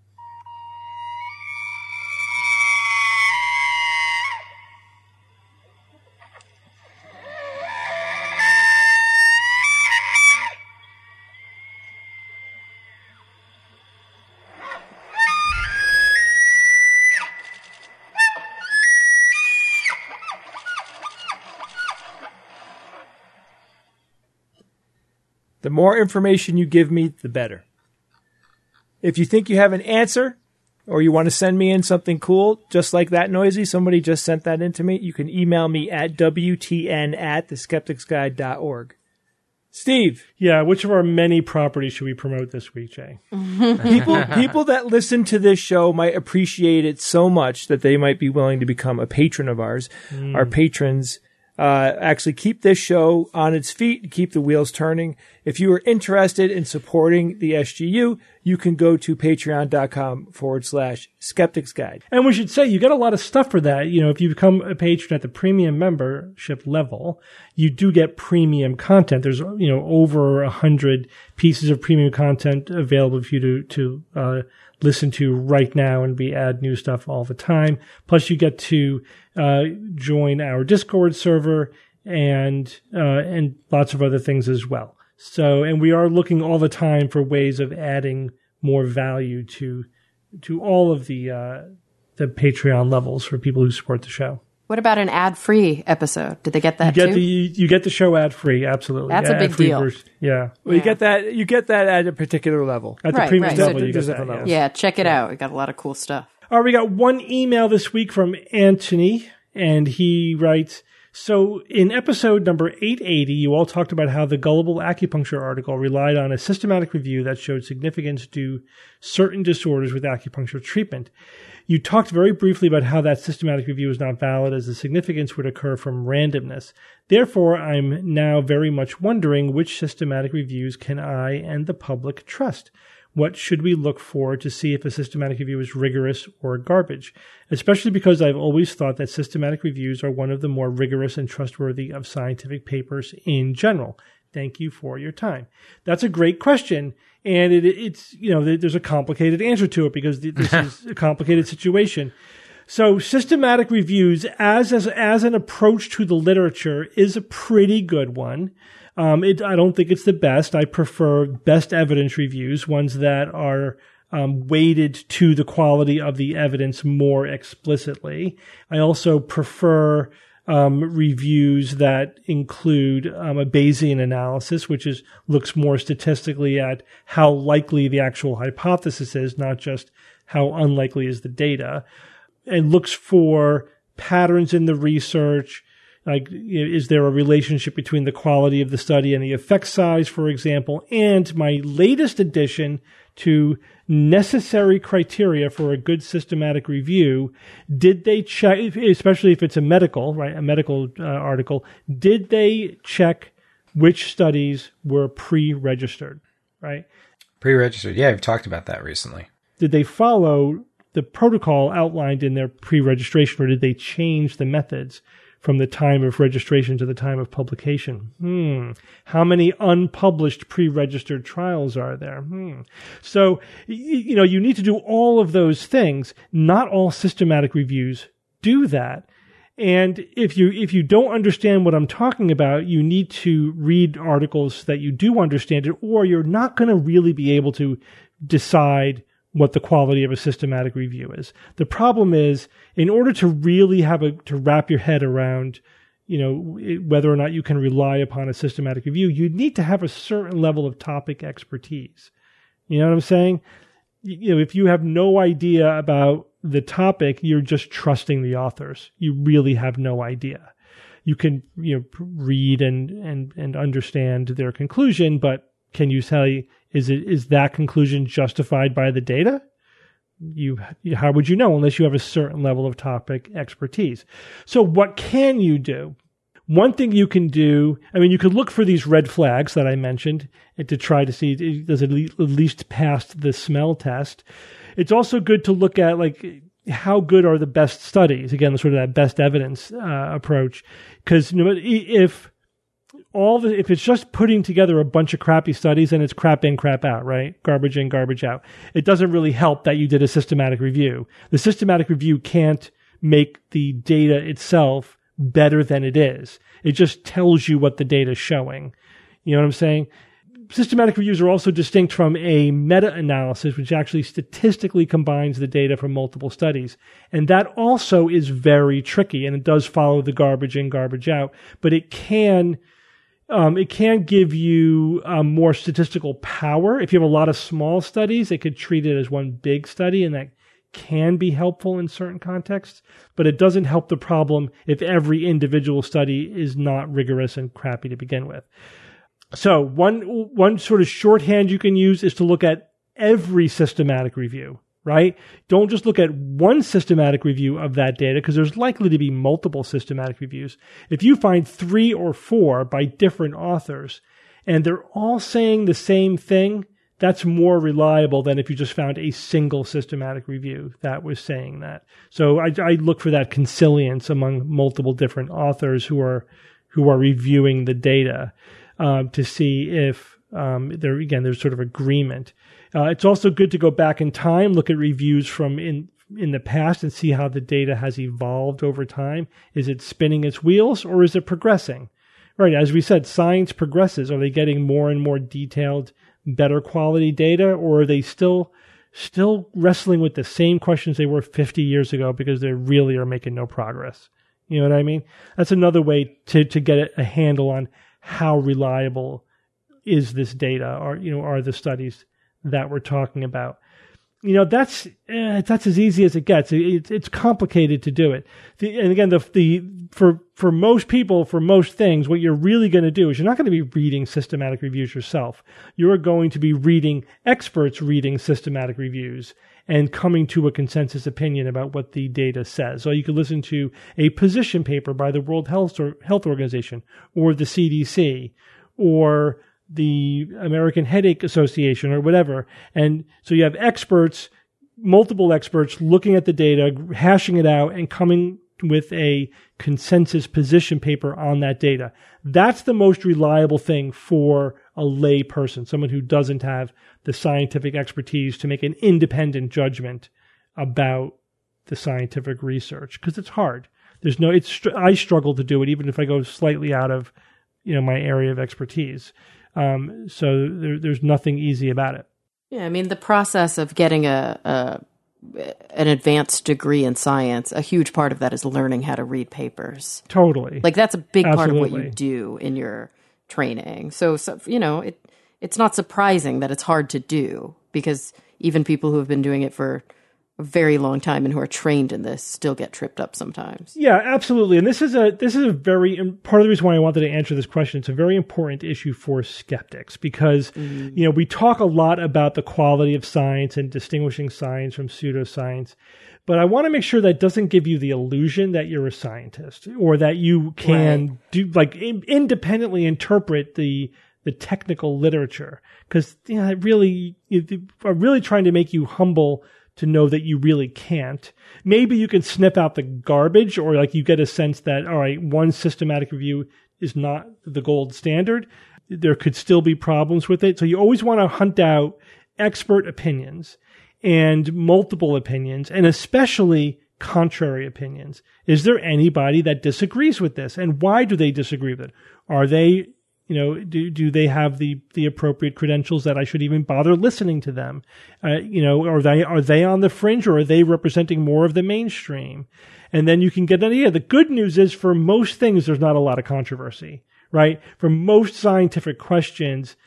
The more information you give me, the better. If you think you have an answer or you want to send me in something cool, just like that noisy, somebody just sent that in to me, you can email me at wtn@theskepticsguide.org. Steve. Yeah, which of our many properties should we promote this week, Jay? People that listen to this show might appreciate it so much that they might be willing to become a patron of ours. Our patrons actually keep this show on its feet and keep the wheels turning. If you are interested in supporting the SGU, you can go to patreon.com/Skeptics Guide. And we should say you get a lot of stuff for that. You know, if you become a patron at the premium membership level, you do get premium content. There's, you know, over 100 pieces of premium content available for you to listen to right now, and we add new stuff all the time. Plus you get to join our Discord server and lots of other things as well. So, and we are looking all the time for ways of adding more value to all of the Patreon levels for people who support the show. What about an ad-free episode? Did they get that too? You get the show ad-free, absolutely. That's a big deal. Yeah. Well, you get that at a particular level. At the premium level, So you get that. levels. Yeah, check it out. We got a lot of cool stuff. All right, we got one email this week from Anthony, and he writes, so in episode number 880, you all talked about how the Gullible Acupuncture article relied on a systematic review that showed significance to certain disorders with acupuncture treatment. You talked very briefly about how that systematic review is not valid as the significance would occur from randomness. Therefore, I'm now very much wondering which systematic reviews can I and the public trust? What should we look for to see if a systematic review is rigorous or garbage? Especially because I've always thought that systematic reviews are one of the more rigorous and trustworthy of scientific papers in general. Thank you for your time. That's a great question. And it's, there's a complicated answer to it because this is a complicated situation. So systematic reviews as an approach to the literature is a pretty good one. I don't think it's the best. I prefer best evidence reviews, ones that are weighted to the quality of the evidence more explicitly. I also prefer reviews that include a Bayesian analysis, which looks more statistically at how likely the actual hypothesis is, not just how unlikely is the data, and looks for patterns in the research. Like, is there a relationship between the quality of the study and the effect size, for example? And my latest addition to necessary criteria for a good systematic review, did they check, especially if it's a medical article, did they check which studies were pre-registered, right? Pre-registered. Yeah, I've talked about that recently. Did they follow the protocol outlined in their pre-registration, or did they change the methods from the time of registration to the time of publication? How many unpublished pre-registered trials are there? So, you need to do all of those things. Not all systematic reviews do that. And if you don't understand what I'm talking about, you need to read articles that you do understand it, or you're not going to really be able to decide what the quality of a systematic review is. The problem is, in order to really to wrap your head around, whether or not you can rely upon a systematic review, you need to have a certain level of topic expertise. You know what I'm saying? If you have no idea about the topic, you're just trusting the authors. You really have no idea. You can, read and understand their conclusion, but can you say, is that conclusion justified by the data? How would you know unless you have a certain level of topic expertise? So what can you do? One thing you can do, you could look for these red flags that I mentioned to try to see, does it at least pass the smell test? It's also good to look at, how good are the best studies? Again, sort of that best evidence approach. Because if it's just putting together a bunch of crappy studies, and it's crap in, crap out, right? Garbage in, garbage out. It doesn't really help that you did a systematic review. The systematic review can't make the data itself better than it is. It just tells you what the data is showing. You know what I'm saying? Systematic reviews are also distinct from a meta-analysis, which actually statistically combines the data from multiple studies. And that also is very tricky, and it does follow the garbage in, garbage out, but it can give you more statistical power. If you have a lot of small studies, it could treat it as one big study, and that can be helpful in certain contexts, but it doesn't help the problem if every individual study is not rigorous and crappy to begin with. So one sort of shorthand you can use is to look at every systematic review, right? Don't just look at one systematic review of that data, because there's likely to be multiple systematic reviews. If you find 3 or 4 by different authors, and they're all saying the same thing, that's more reliable than if you just found a single systematic review that was saying that. So I look for that consilience among multiple different authors who are reviewing the data to see if there's sort of agreement. It's also good to go back in time, look at reviews from in the past, and see how the data has evolved over time. Is it spinning its wheels, or is it progressing? Right, as we said, science progresses. Are they getting more and more detailed, better quality data, or are they still wrestling with the same questions they were 50 years ago because they really are making no progress? You know what I mean? That's another way to get a handle on how reliable is this data, or are the studies that we're talking about. That's as easy as it gets. It's complicated to do it. And again, for most people, for most things, what you're really going to do is you're not going to be reading systematic reviews yourself. You're going to be reading experts reading systematic reviews and coming to a consensus opinion about what the data says. So you could listen to a position paper by the World Health Organization or the CDC or the American Headache Association or whatever. And so you have experts, multiple experts looking at the data, hashing it out, and coming with a consensus position paper on that data. That's the most reliable thing for a lay person, someone who doesn't have the scientific expertise to make an independent judgment about the scientific research, because it's hard. I struggle to do it even if I go slightly out of my area of expertise. So there's nothing easy about it. Yeah, I mean, the process of getting an advanced degree in science, a huge part of that is learning how to read papers. Totally. Like, that's a big Absolutely. part of what you do in your training. So it's not surprising that it's hard to do, because even people who have been doing it for a very long time and who are trained in this still get tripped up sometimes. Yeah, absolutely. And this is a very, part of the reason why I wanted to answer this question, it's a very important issue for skeptics, because, we talk a lot about the quality of science and distinguishing science from pseudoscience, but I want to make sure that doesn't give you the illusion that you're a scientist or that you can independently interpret the technical literature, because are really trying to make you humble to know that you really can't. Maybe you can snip out the garbage, or you get a sense that, all right, one systematic review is not the gold standard. There could still be problems with it. So you always want to hunt out expert opinions and multiple opinions, and especially contrary opinions. Is there anybody that disagrees with this? And why do they disagree with it? Are they do they have the appropriate credentials that I should even bother listening to them? Are they on the fringe, or are they representing more of the mainstream? And then you can get an idea. The good news is, for most things, there's not a lot of controversy, right? For most scientific questions,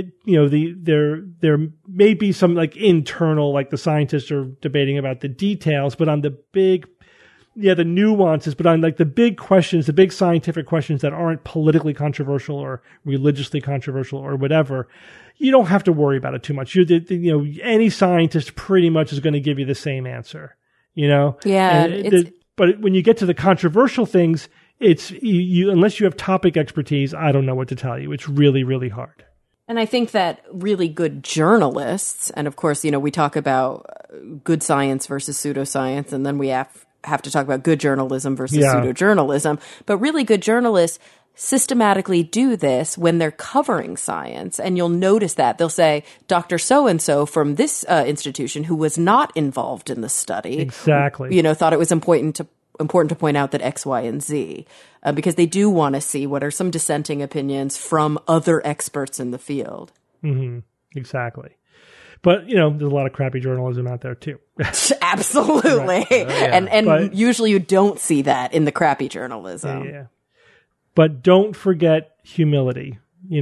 there may be some internal, the scientists are debating about the details, but on the the nuances, but on the big questions, the big scientific questions that aren't politically controversial or religiously controversial or whatever, you don't have to worry about it too much. Any scientist pretty much is going to give you the same answer, Yeah. But when you get to the controversial things, it's unless you have topic expertise, I don't know what to tell you. It's really, really hard. And I think that really good journalists, and of course, we talk about good science versus pseudoscience, and then we have to talk about good journalism versus pseudojournalism, but really good journalists systematically do this when they're covering science. And you'll notice that they'll say, Dr. So-and-so from this institution who was not involved in the study, exactly, thought it was important to point out that X, Y, and Z, because they do want to see what are some dissenting opinions from other experts in the field. Mm-hmm. Exactly. But, there's a lot of crappy journalism out there, too. Absolutely. Right. And usually you don't see that in the crappy journalism. Yeah. But don't forget humility.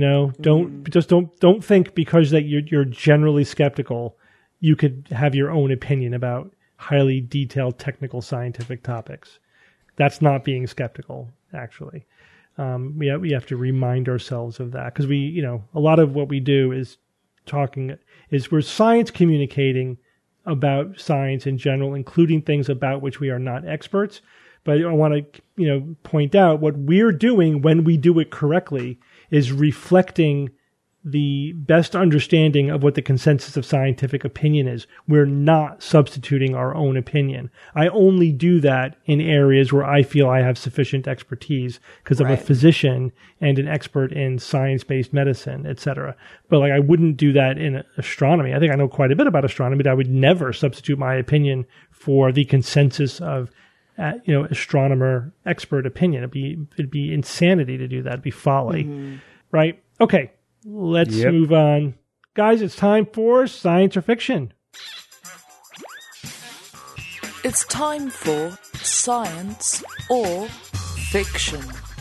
Don't think because that you're generally skeptical, you could have your own opinion about highly detailed technical scientific topics. That's not being skeptical, actually. We have to remind ourselves of that, because a lot of what we do is we're science communicating about science in general, including things about which we are not experts. But I want to, point out what we're doing when we do it correctly is reflecting the best understanding of what the consensus of scientific opinion is. We're not substituting our own opinion. I only do that in areas where I feel I have sufficient expertise because I'm a physician and an expert in science-based medicine, etc. But I wouldn't do that in astronomy. I think I know quite a bit about astronomy, but I would never substitute my opinion for the consensus of astronomer expert opinion. It'd be insanity to do that. It'd be folly, right? Okay. Let's move on. Guys, it's time for Science or Fiction. It's time for Science or Fiction.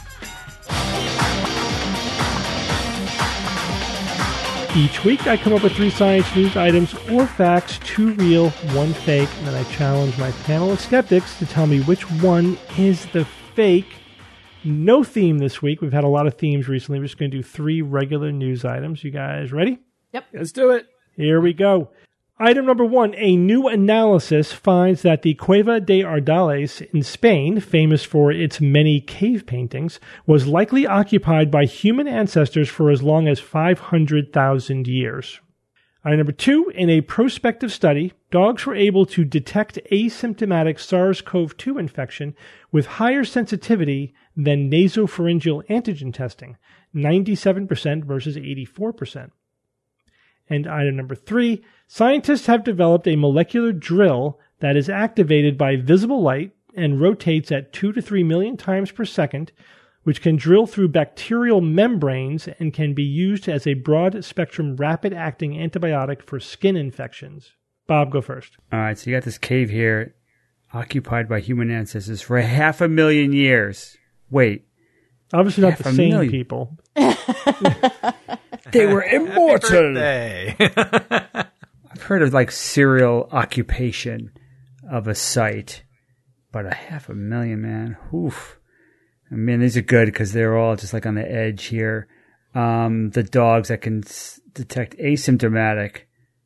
Each week, I come up with 3 science news items or facts, 2 real, 1 fake, and then I challenge my panel of skeptics to tell me which one is the fake. No theme this week. We've had a lot of themes recently. We're just going to do 3 regular news items. You guys ready? Yep. Let's do it. Here we go. Item number 1, a new analysis finds that the Cueva de Ardales in Spain, famous for its many cave paintings, was likely occupied by human ancestors for as long as 500,000 years. Item number 2, in a prospective study, dogs were able to detect asymptomatic SARS-CoV-2 infection with higher sensitivity than nasopharyngeal antigen testing, 97% versus 84%. And item number 3, scientists have developed a molecular drill that is activated by visible light and rotates at 2 to 3 million times per second, which can drill through bacterial membranes and can be used as a broad-spectrum rapid-acting antibiotic for skin infections. Bob, go first. All right, so you got this cave here occupied by human ancestors for 500,000 years. Wait. Obviously not the same 500,000. people. They were immortal. I've I've heard of like serial occupation of a site, but 500,000, man. Oof. I mean, these are good because they're all just like on the edge here. The dogs that can detect asymptomatic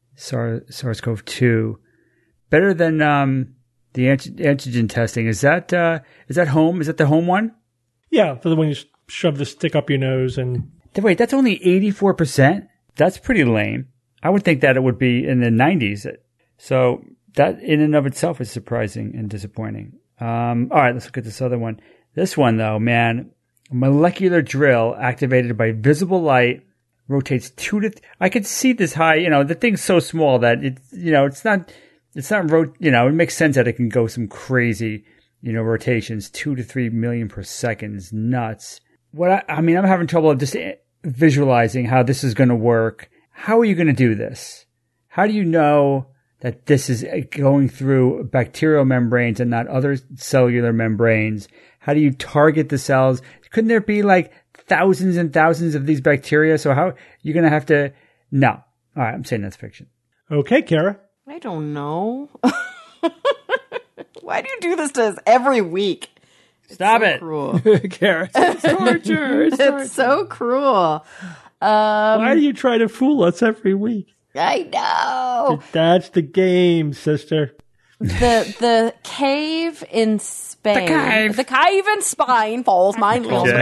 SARS-CoV-2, better than the antigen testing. Is that home? Is that the home one? Yeah, for the one you shove the stick up your nose and... Wait, that's only 84%? That's pretty lame. I would think that it would be in the 90s. So that in and of itself is surprising and disappointing. All right, let's look at this other one. This one, though, man, molecular drill activated by visible light rotates I could see this high, the thing's so small that it makes sense that it can go some crazy, rotations, 2 to 3 million per second is nuts. I'm having trouble just visualizing how this is going to work. How are you going to do this? How do you know that this is going through bacterial membranes and not other cellular membranes? How do you target the cells? Couldn't there be like thousands and thousands of these bacteria? So how you're going to have to... No. All right, I'm saying that's fiction. Okay, Kara. I don't know. Why do you do this to us every week? Stop so it. Cruel. Kara, it's torture. It's so cruel. Why do you try to fool us every week? I know. That's the game, sister. The cave in Spain. The cave in Spain falls mine.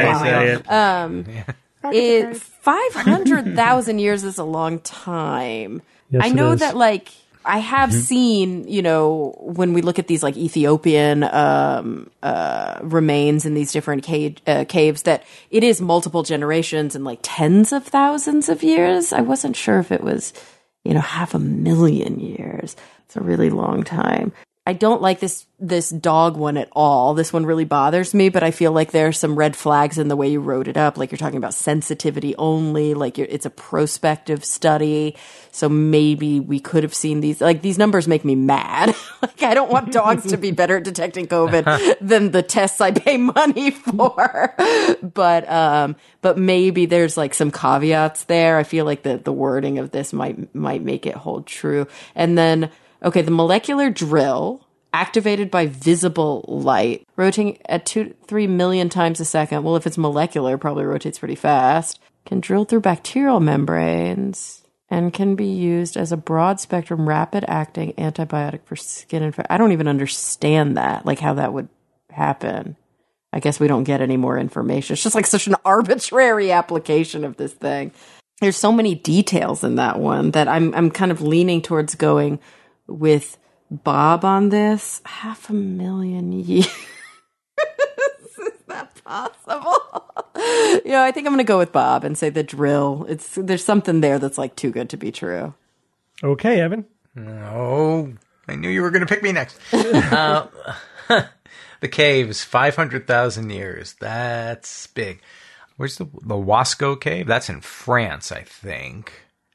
It 500,000 years is a long time. Yes, I know it is. that, like, I have seen, when we look at these like Ethiopian remains in these different caves, that it is multiple generations and like tens of thousands of years. I wasn't sure if it was, 500,000 years. It's a really long time. I don't like this dog one at all. This one really bothers me, but I feel like there's some red flags in the way you wrote it up. Like you're talking about sensitivity only, like it's a prospective study. So maybe we could have seen these. Like these numbers make me mad. Like I don't want dogs to be better at detecting COVID than the tests I pay money for. But maybe there's like some caveats there. I feel like the wording of this might make it hold true. And then, okay, the molecular drill activated by visible light, rotating at 2 to 3 million times a second. Well, if it's molecular, it probably rotates pretty fast. Can drill through bacterial membranes and can be used as a broad-spectrum, rapid-acting antibiotic for skin infection. I don't even understand that, like how that would happen. I guess we don't get any more information. It's just like such an arbitrary application of this thing. There's so many details in that one that I'm kind of leaning towards going with Bob on this. 500,000 years. Is that possible? I think I'm going to go with Bob and say the drill. There's something there that's like too good to be true. Okay, Evan. Oh, I knew you were going to pick me next. The caves, 500,000 years. That's big. Where's the Wasco cave? That's in France, I think.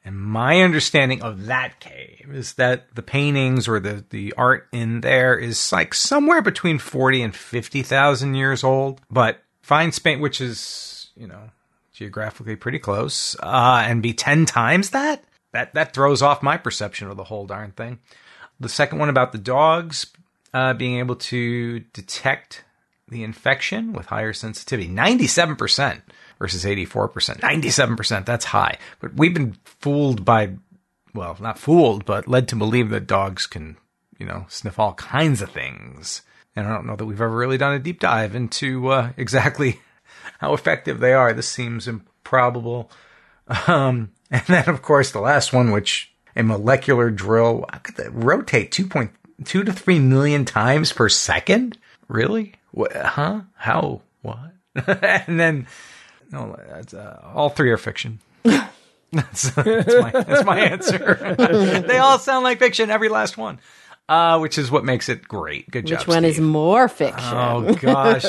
And my understanding of that cave is that the paintings or the art in there is like somewhere between 40 and 50,000 years old. But find Spain, which is, geographically pretty close, and be 10 times that throws off my perception of the whole darn thing. The second one about the dogs being able to detect the infection with higher sensitivity, 97%. Versus 84%. 97%, that's high. But we've been fooled by, well, not fooled, but led to believe that dogs can, sniff all kinds of things. And I don't know that we've ever really done a deep dive into exactly how effective they are. This seems improbable. And then, of course, the last one, which a molecular drill could rotate 2.2 to 3 million times per second? Really? What? Huh? How? What? And then... No, that's, all three are fiction. That's my answer. They all sound like fiction, every last one, which is what makes it great. Good job, Which one Steve. is more fiction? Oh gosh,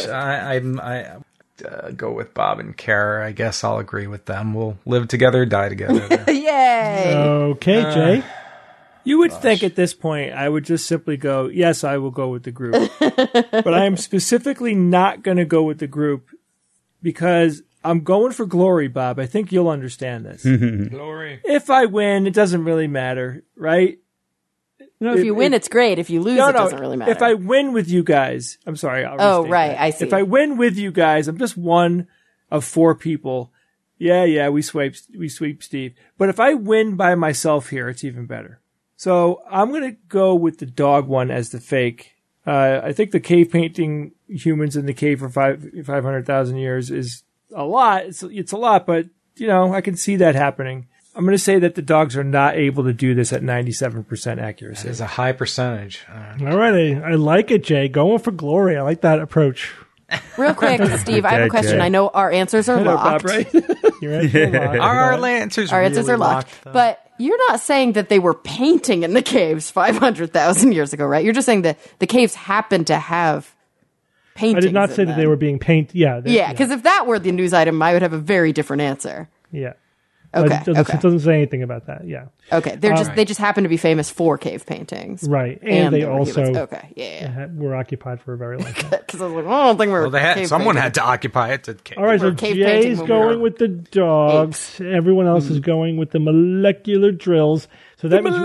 I go with Bob and Kara. I guess I'll agree with them. We'll live together, die together. Yay! Okay, Jay. You would think at this point I would just simply go, yes, I will go with the group. But I am specifically not going to go with the group because I'm going for glory, Bob. I think you'll understand this. Glory. If I win, it doesn't really matter, right? No, if you win, it's great. If you lose, it doesn't really matter. If I win with you guys, I'm sorry. I'll oh, restate right. that. I see. If I win with you guys, I'm just one of 4 people. Yeah, we sweep Steve. But if I win by myself here, it's even better. So I'm going to go with the dog one as the fake. I think the cave painting humans in the cave for 500,000 years is a lot. It's a lot, but I can see that happening. I'm going to say that the dogs are not able to do this at 97% accuracy. That is a high percentage. All right, I like it, Jay. Going for glory. I like that approach. Real quick, Steve, I have a question. Jay. I know our answers are locked. Bob, right? You're right. You're locked. Our answers Our answers really are locked. though. But you're not saying that they were painting in the caves 500,000 years ago, right? You're just saying that the caves happened to have paintings. I did not say that they were being painted. Yeah. Because if that were the news item, I would have a very different answer. Yeah. Okay. It doesn't say anything about that. Yeah. Okay. They just happen to be famous for cave paintings. Right. And they there were also humans. Okay. Yeah. were occupied for a very long time. Because I was like, I don't think we're. Well, someone had to occupy it to. All right, so cave Jay's painting when we going were with the dogs. Everyone else is going with the molecular drills. So that means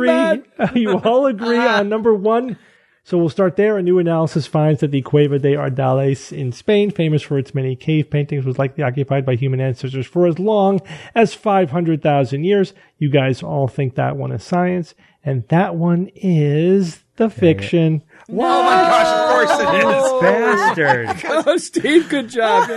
you all agree on number 1. So we'll start there. A new analysis finds that the Cueva de Ardales in Spain, famous for its many cave paintings, was likely occupied by human ancestors for as long as 500,000 years. You guys all think that one is science, and that one is the fiction. Oh my gosh! Of course it is. Bastard. Oh, Steve, good job,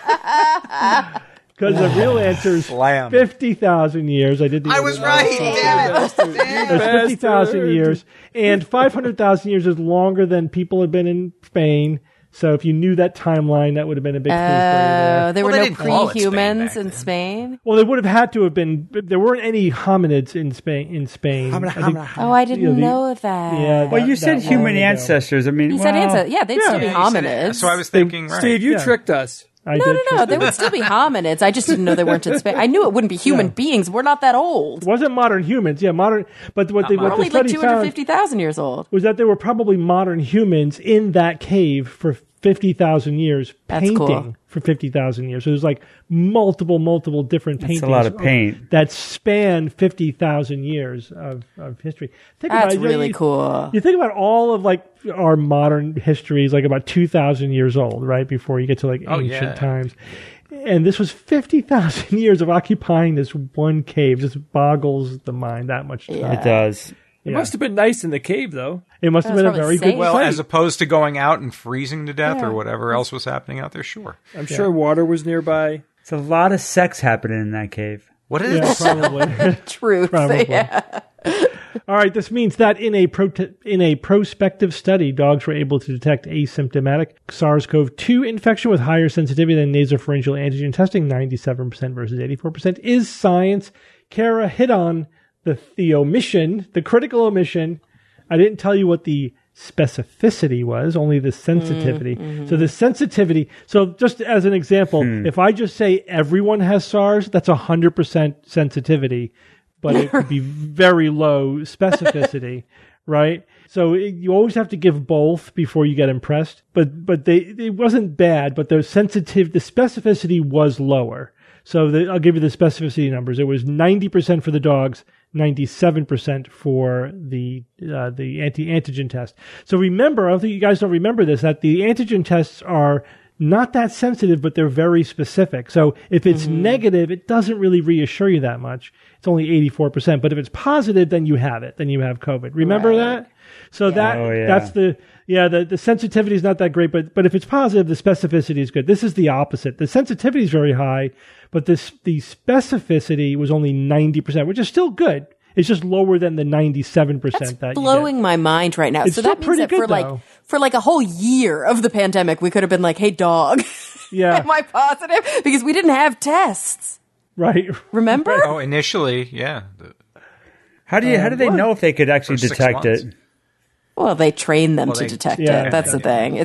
man. Because the real answer is Slam. 50,000 years. I did the I was right. Damn it! There's 50,000 years, and 500,000 years is longer than people have been in Spain. So if you knew that timeline, that would have been a big clue for you there. There were they no didn't call it Spain pre-humans back in then. Spain. Well, there would have had to have been. There weren't any hominids in Spain. Oh, I didn't know that. Yeah. Well, you said that human long ago. ancestors. I mean, You said ancestors. Yeah, they'd still be hominids. So I was thinking, right. Steve, you Yeah. tricked us. I No, did. no, they would still be hominids. I just didn't know they weren't in Spain. I knew it wouldn't be human beings. We're not that old. It wasn't modern humans. Yeah, modern. But what We're the only like study found 250,000 years old. was that there were probably modern humans in that cave for 50,000 years, That's painting cool. for 50,000 years. So there's like multiple different paintings. a lot of paint. that span 50,000 years of history. Think That's about it, really cool. You think about all of like our modern history is like about 2,000 years old, right? Before you get to like ancient times. And this was 50,000 years of occupying this one cave. Just boggles the mind that much time. It does. It must have been nice in the cave, though. It must have That's been a probably very good safe. Well, site. as opposed to going out and freezing to death or whatever else was happening out there, sure. I'm sure water was nearby. It's a lot of sex happening in that cave. What is Yeah, probably. Truth. Probably. Yeah. All right, this means that in a prospective study, dogs were able to detect asymptomatic SARS-CoV-2 infection with higher sensitivity than nasopharyngeal antigen testing, 97% versus 84%, is science. Kara hit on the omission, the critical omission. I didn't tell you what the specificity was, only the sensitivity. So the sensitivity, so just as an example, if I just say everyone has SARS, that's 100% sensitivity. but it could be very low specificity, right? So you always have to give both before you get impressed. But it wasn't bad, but the specificity was lower. So I'll give you the specificity numbers. It was 90% for the dogs, 97% for the anti-antigen test. So remember, I don't think you guys don't remember this, that the antigen tests are not that sensitive, but they're very specific. So if it's negative, it doesn't really reassure you that much. It's only 84%. But if it's positive, then you have it. Then you have COVID. Remember that? So that's the sensitivity is not that great, but if it's positive, the specificity is good. This is the opposite. The sensitivity is very high, but the specificity was only 90%, which is still good. It's just lower than the 97% That's blowing my mind right now. It's so that means that for like a whole year of the pandemic, we could have been like, "Hey, dog, am I positive?" Because we didn't have tests, right? Remember? Oh, initially, yeah. How do they know if they could actually detect it? Well, they train them to detect it. That's the thing.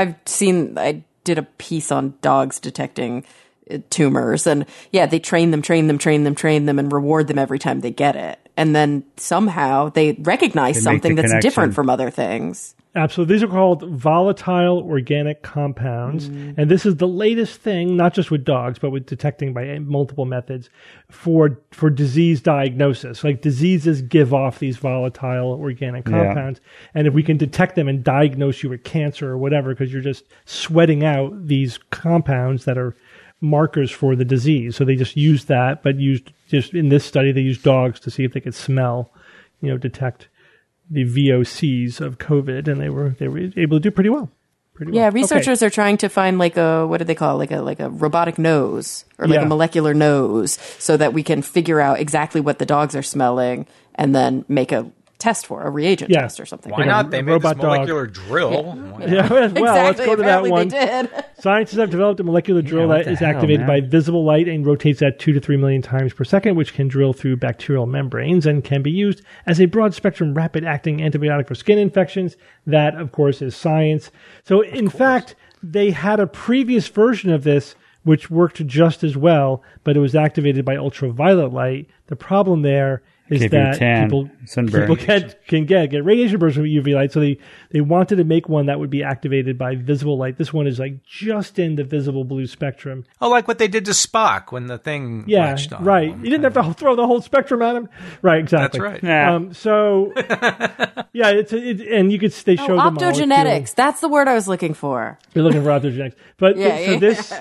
I did a piece on dogs detecting tumors, and they train them, and reward them every time they get it. And then somehow they recognize something that's different from other things. Absolutely. These are called volatile organic compounds. And this is the latest thing, not just with dogs, but with detecting by multiple methods for disease diagnosis. Like diseases give off these volatile organic compounds. And if we can detect them and diagnose you with cancer or whatever, because you're just sweating out these compounds that are markers for the disease. So they just used that, but just in this study, they used dogs to see if they could smell, detect the VOCs of COVID, and they were able to do pretty well. Researchers are trying to find what do they call like a robotic nose or a molecular nose, so that we can figure out exactly what the dogs are smelling and then make a test for a reagent test or something. Why not? They made this molecular drill. Let's go to that one. They did. Scientists have developed a molecular drill that is activated by visible light and rotates at 2 to 3 million times per second, which can drill through bacterial membranes and can be used as a broad-spectrum, rapid-acting antibiotic for skin infections. That, of course, is science. So, in fact, they had a previous version of this which worked just as well, but it was activated by ultraviolet light. The problem there is that people can get radiation burns from UV light. So they wanted to make one that would be activated by visible light. This one is like just in the visible blue spectrum. Oh, like what they did to Spock when the thing latched on. Right. You didn't have to throw the whole spectrum at him. Right, exactly. That's right. And you could they showed them optogenetics. That's the word I was looking for. You're looking for optogenetics. But this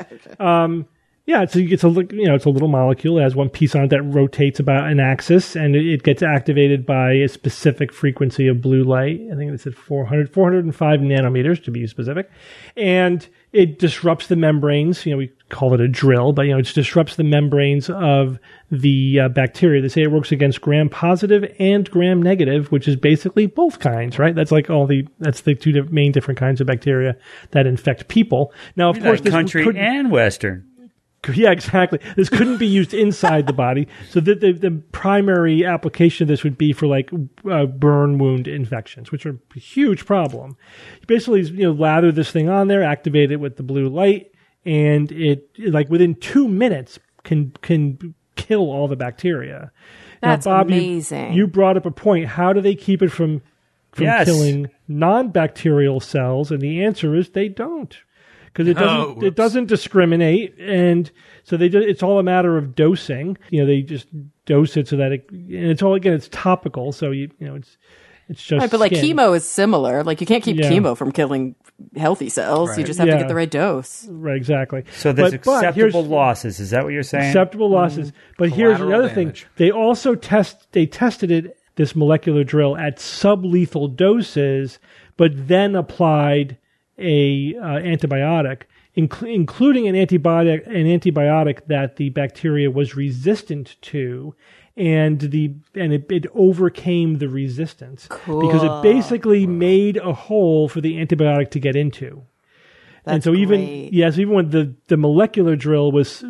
it's a little molecule. It has one piece on it that rotates about an axis, and it gets activated by a specific frequency of blue light. I think it's at 405 nanometers to be specific. And it disrupts the membranes. We call it a drill, but it disrupts the membranes of the bacteria. They say it works against gram-positive and gram-negative, which is basically both kinds, right? That's the two main different kinds of bacteria that infect people. Now, of course, country and Western. Yeah, exactly. This couldn't be used inside the body. So the primary application of this would be for burn wound infections, which are a huge problem. You basically, lather this thing on there, activate it with the blue light, and it within 2 minutes can kill all the bacteria. That's now, Bob, amazing. You brought up a point. How do they keep it from killing non-bacterial cells? And the answer is they don't. Because it doesn't discriminate, and so it's all a matter of dosing. They just dose it so that it's topical. So it's just right, but chemo is similar. You can't keep chemo from killing healthy cells. Right. You just have to get the right dose. Right, exactly. So there's acceptable losses. Is that what you're saying? Acceptable losses. But here's another thing. They also tested this molecular drill at sublethal doses, but then applied a antibiotic, including an antibiotic that the bacteria was resistant to, and it overcame the resistance because it basically made a hole for the antibiotic to get into. That's and so great. even when the molecular drill was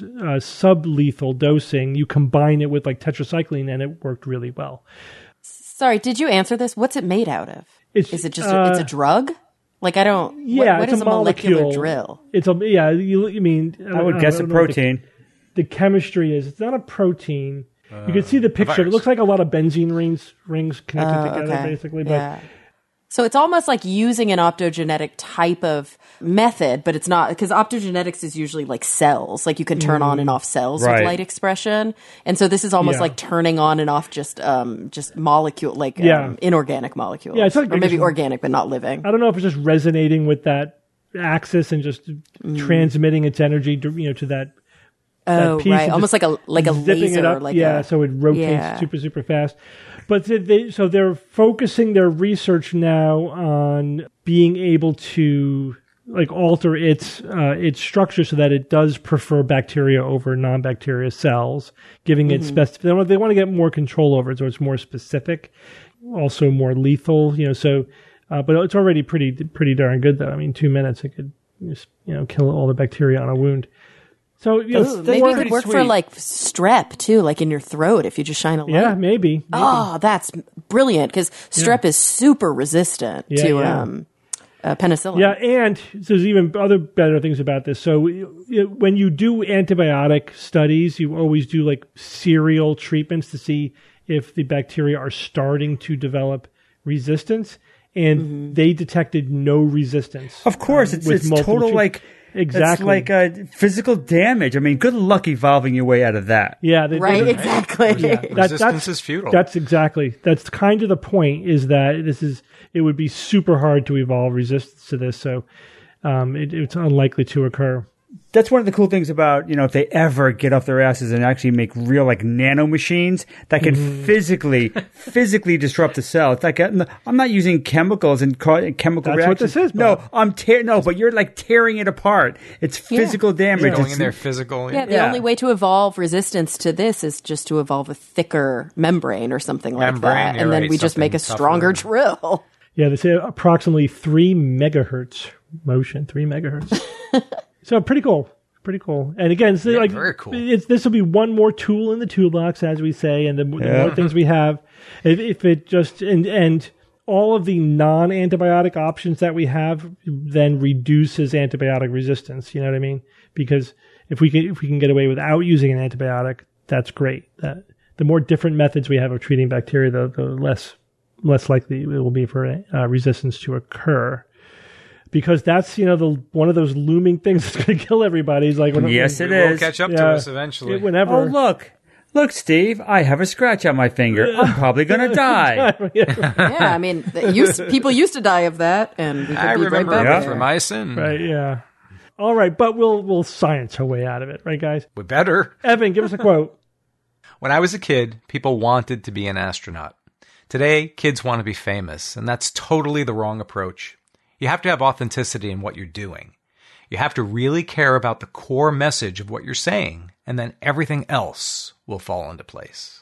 sublethal dosing, you combine it with tetracycline, and it worked really well. Sorry, did you answer this? What's it made out of? Is it just it's a drug? I don't. Yeah, what is a molecular drill? You mean? I would guess a protein. The chemistry is. It's not a protein. You can see the picture. It looks like a lot of benzene rings connected together, okay. basically. But Yeah. So it's almost like using an optogenetic type of method, but it's not, because optogenetics is usually like cells. Like you can turn on and off cells with light expression. And so this is almost like turning on and off just molecule, like inorganic molecules. Yeah, it's like or maybe organic, but not living. I don't know if it's just resonating with that axis and just transmitting its energy to that. Oh, piece right. and Almost like a laser. it up, like so it rotates super fast. But they're focusing their research now on being able to like alter its structure so that it does prefer bacteria over non-bacteria cells, giving it specific. They want to get more control over it, so it's more specific, also more lethal. So, but it's already pretty darn good though. I mean, 2 minutes it could just, kill all the bacteria on a wound. So maybe it could work for like strep too, like in your throat if you just shine a light. Yeah, maybe. Oh, that's brilliant because strep is super resistant to penicillin. Yeah, and there's even other better things about this. So when you do antibiotic studies, you always do like serial treatments to see if the bacteria are starting to develop resistance, and they detected no resistance. Of course, it's total like. Exactly. It's like physical damage. I mean, good luck evolving your way out of that. Yeah. Exactly. Yeah, Resistance is futile. That's kind of the point, is that it would be super hard to evolve resistance to this. So it's unlikely to occur. That's one of the cool things about, if they ever get off their asses and actually make real like nano machines that can physically disrupt the cell. It's like I'm not using chemicals and chemical reactions. That's what this is, Bob. No, but you're like tearing it apart. It's physical damage. Going in there physical. Yeah, the only way to evolve resistance to this is just to evolve a thicker membrane or something like that. And then we just make a stronger drill. Yeah, they say approximately 3 megahertz motion, 3 megahertz. So pretty cool. And again, it's like very cool. This will be one more tool in the toolbox, as we say, and the more things we have, if it just and all of the non-antibiotic options that we have then reduces antibiotic resistance. You know what I mean? Because if we can get away without using an antibiotic, that's great. The more different methods we have of treating bacteria, the less likely it will be for resistance to occur. Because that's one of those looming things that's going to kill everybody. It's like it is. It will catch up to us eventually. Whenever. Oh look, Steve! I have a scratch on my finger. I'm probably going to die. I mean, people used to die of that, and we could be remember right back there. erythromycin. Right? Yeah. All right, but we'll science our way out of it, right, guys? We better. Evan, give us a quote. When I was a kid, people wanted to be an astronaut. Today, kids want to be famous, and that's totally the wrong approach. You have to have authenticity in what you're doing. You have to really care about the core message of what you're saying, and then everything else will fall into place.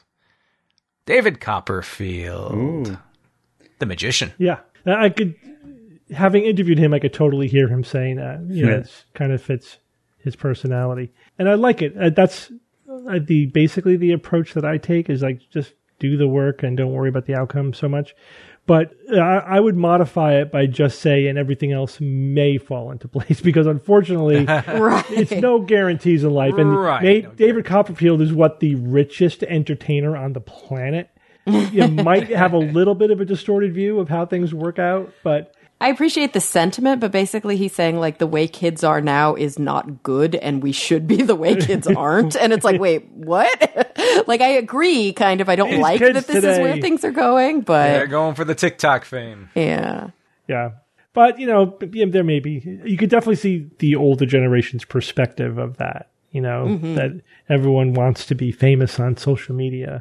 David Copperfield. The magician. Yeah. I could, having interviewed him, I could totally hear him saying that. It kind of fits his personality. And I like it. That's basically the approach that I take, is like just do the work and don't worry about the outcome so much. But I would modify it by just saying everything else may fall into place, because unfortunately, it's no guarantees in life. And David Copperfield is the richest entertainer on the planet. You might have a little bit of a distorted view of how things work out, but I appreciate the sentiment, but basically he's saying like the way kids are now is not good, and we should be the way kids aren't. And it's like, wait, what? Like, I agree, kind of. I don't like that this is where things are going, but they're going for the TikTok fame. Yeah. Yeah. But, there may be, you could definitely see the older generation's perspective of that, that everyone wants to be famous on social media.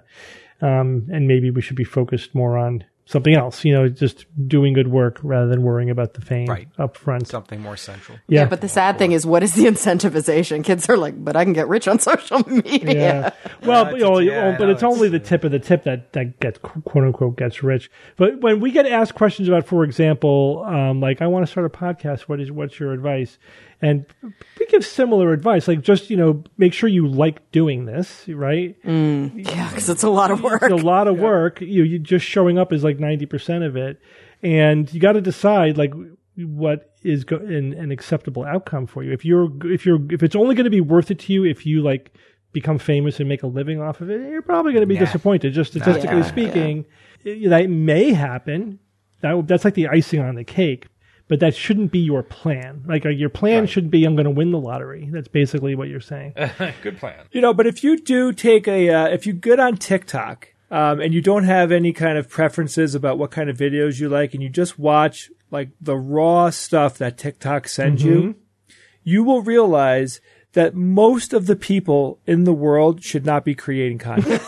And maybe we should be focused more on something else, just doing good work rather than worrying about the fame up front. Something more central. Yeah, but the sad thing is, what is the incentivization? Kids are like, but I can get rich on social media. Yeah. Well, but it's only the tip of the tip that gets, quote unquote, gets rich. But when we get asked questions about, for example, like, I want to start a podcast, what's your advice? And we give similar advice, like just, make sure you like doing this, right? Yeah, because it's a lot of work. It's a lot of work. You just showing up is like 90% of it. And you got to decide like what is an acceptable outcome for you. If it's only going to be worth it to you if you like become famous and make a living off of it, you're probably going to be disappointed. Just statistically speaking, that may happen. That's like the icing on the cake. But that shouldn't be your plan. Like your plan should be, I'm going to win the lottery. That's basically what you're saying. Good plan. But if you do take if you get on TikTok and you don't have any kind of preferences about what kind of videos you like, and you just watch like the raw stuff that TikTok sends you, you will realize that most of the people in the world should not be creating content.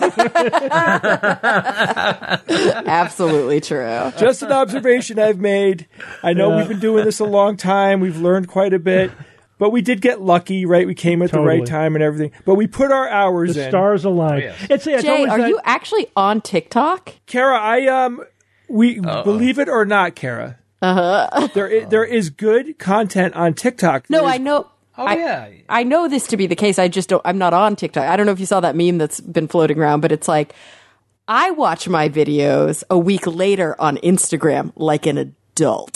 Absolutely true. Just an observation I've made. I know we've been doing this a long time. We've learned quite a bit. But we did get lucky, right? We came at the right time and everything. But we put our hours in. The stars aligned. Oh, yes. Jay, are you actually on TikTok? Kara, believe it or not, Kara, there is good content on TikTok. No, I know. I know this to be the case. I'm not on TikTok. I don't know if you saw that meme that's been floating around, but it's like, I watch my videos a week later on Instagram like an adult.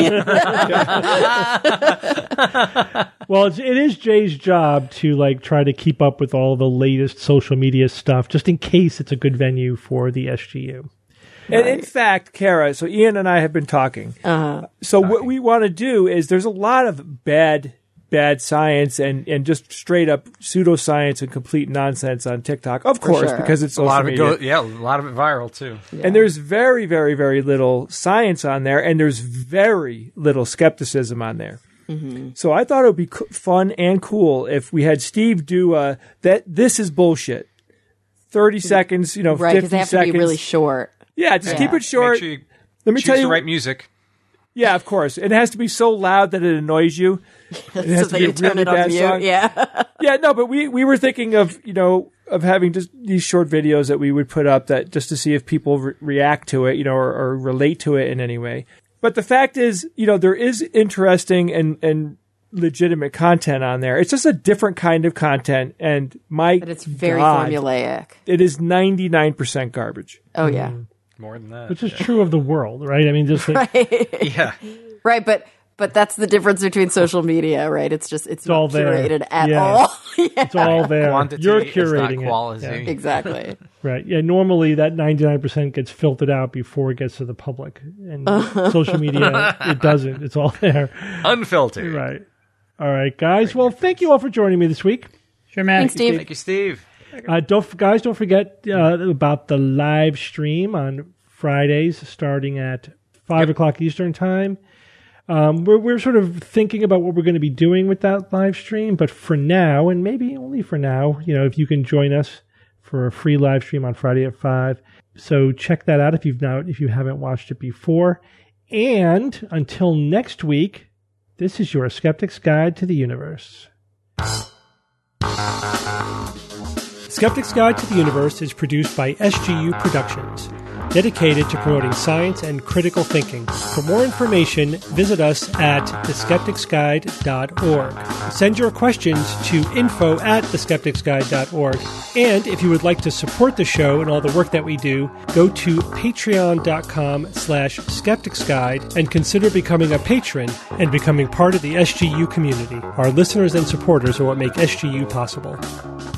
Well, it is Jay's job to like try to keep up with all the latest social media stuff, just in case it's a good venue for the SGU. And in fact, Kara, so Ian and I have been talking. So what we want to do is there's a lot of bad science and just straight up pseudoscience and complete nonsense on TikTok, of course, because it's social media. A lot of it viral too. Yeah. And there's very, very, very little science on there, and there's very little skepticism on there. So I thought it would be fun and cool if we had Steve do that. This is bullshit. 30 seconds, 50 right, because they have seconds. to be really short. Yeah, just keep it short. Make sure you Let me tell you the right music. Yeah, of course. It has to be so loud that it annoys you. It has so to be you turn it on mute. song. Yeah. Yeah, no, but we were thinking of, of having just these short videos that we would put up that just to see if people react to it, or relate to it in any way. But the fact is, there is interesting and legitimate content on there. It's just a different kind of content, and but it's very formulaic. It is 99% garbage. Oh yeah. More than that. Which is true of the world, right? I mean, just like, Yeah. Right, but that's the difference between social media, right? It's not all there. curated at Yeah. all. it's all there. Quantity You're is curating not it. quality. Yeah. Exactly. Right. Yeah. Normally, that 99% gets filtered out before it gets to the public, and social media, it doesn't. It's all there. Unfiltered. Right. All right, guys. Well, thank you all for joining me this week. Sure, man. Thanks, Steve. Thank you, Steve. Don't forget about the live stream on Fridays starting at 5 o'clock Eastern time. We're sort of thinking about what we're going to be doing with that live stream, but for now, and maybe only for now, if you can join us for a free live stream on Friday at 5. So check that out if you haven't watched it before. And until next week, this is your Skeptic's Guide to the Universe. Skeptic's Guide to the Universe is produced by SGU Productions, dedicated to promoting science and critical thinking. For more information, visit us at theskepticsguide.org. Send your questions to info@theskepticsguide.org. And if you would like to support the show and all the work that we do, go to patreon.com/skepticsguide and consider becoming a patron and becoming part of the SGU community. Our listeners and supporters are what make SGU possible.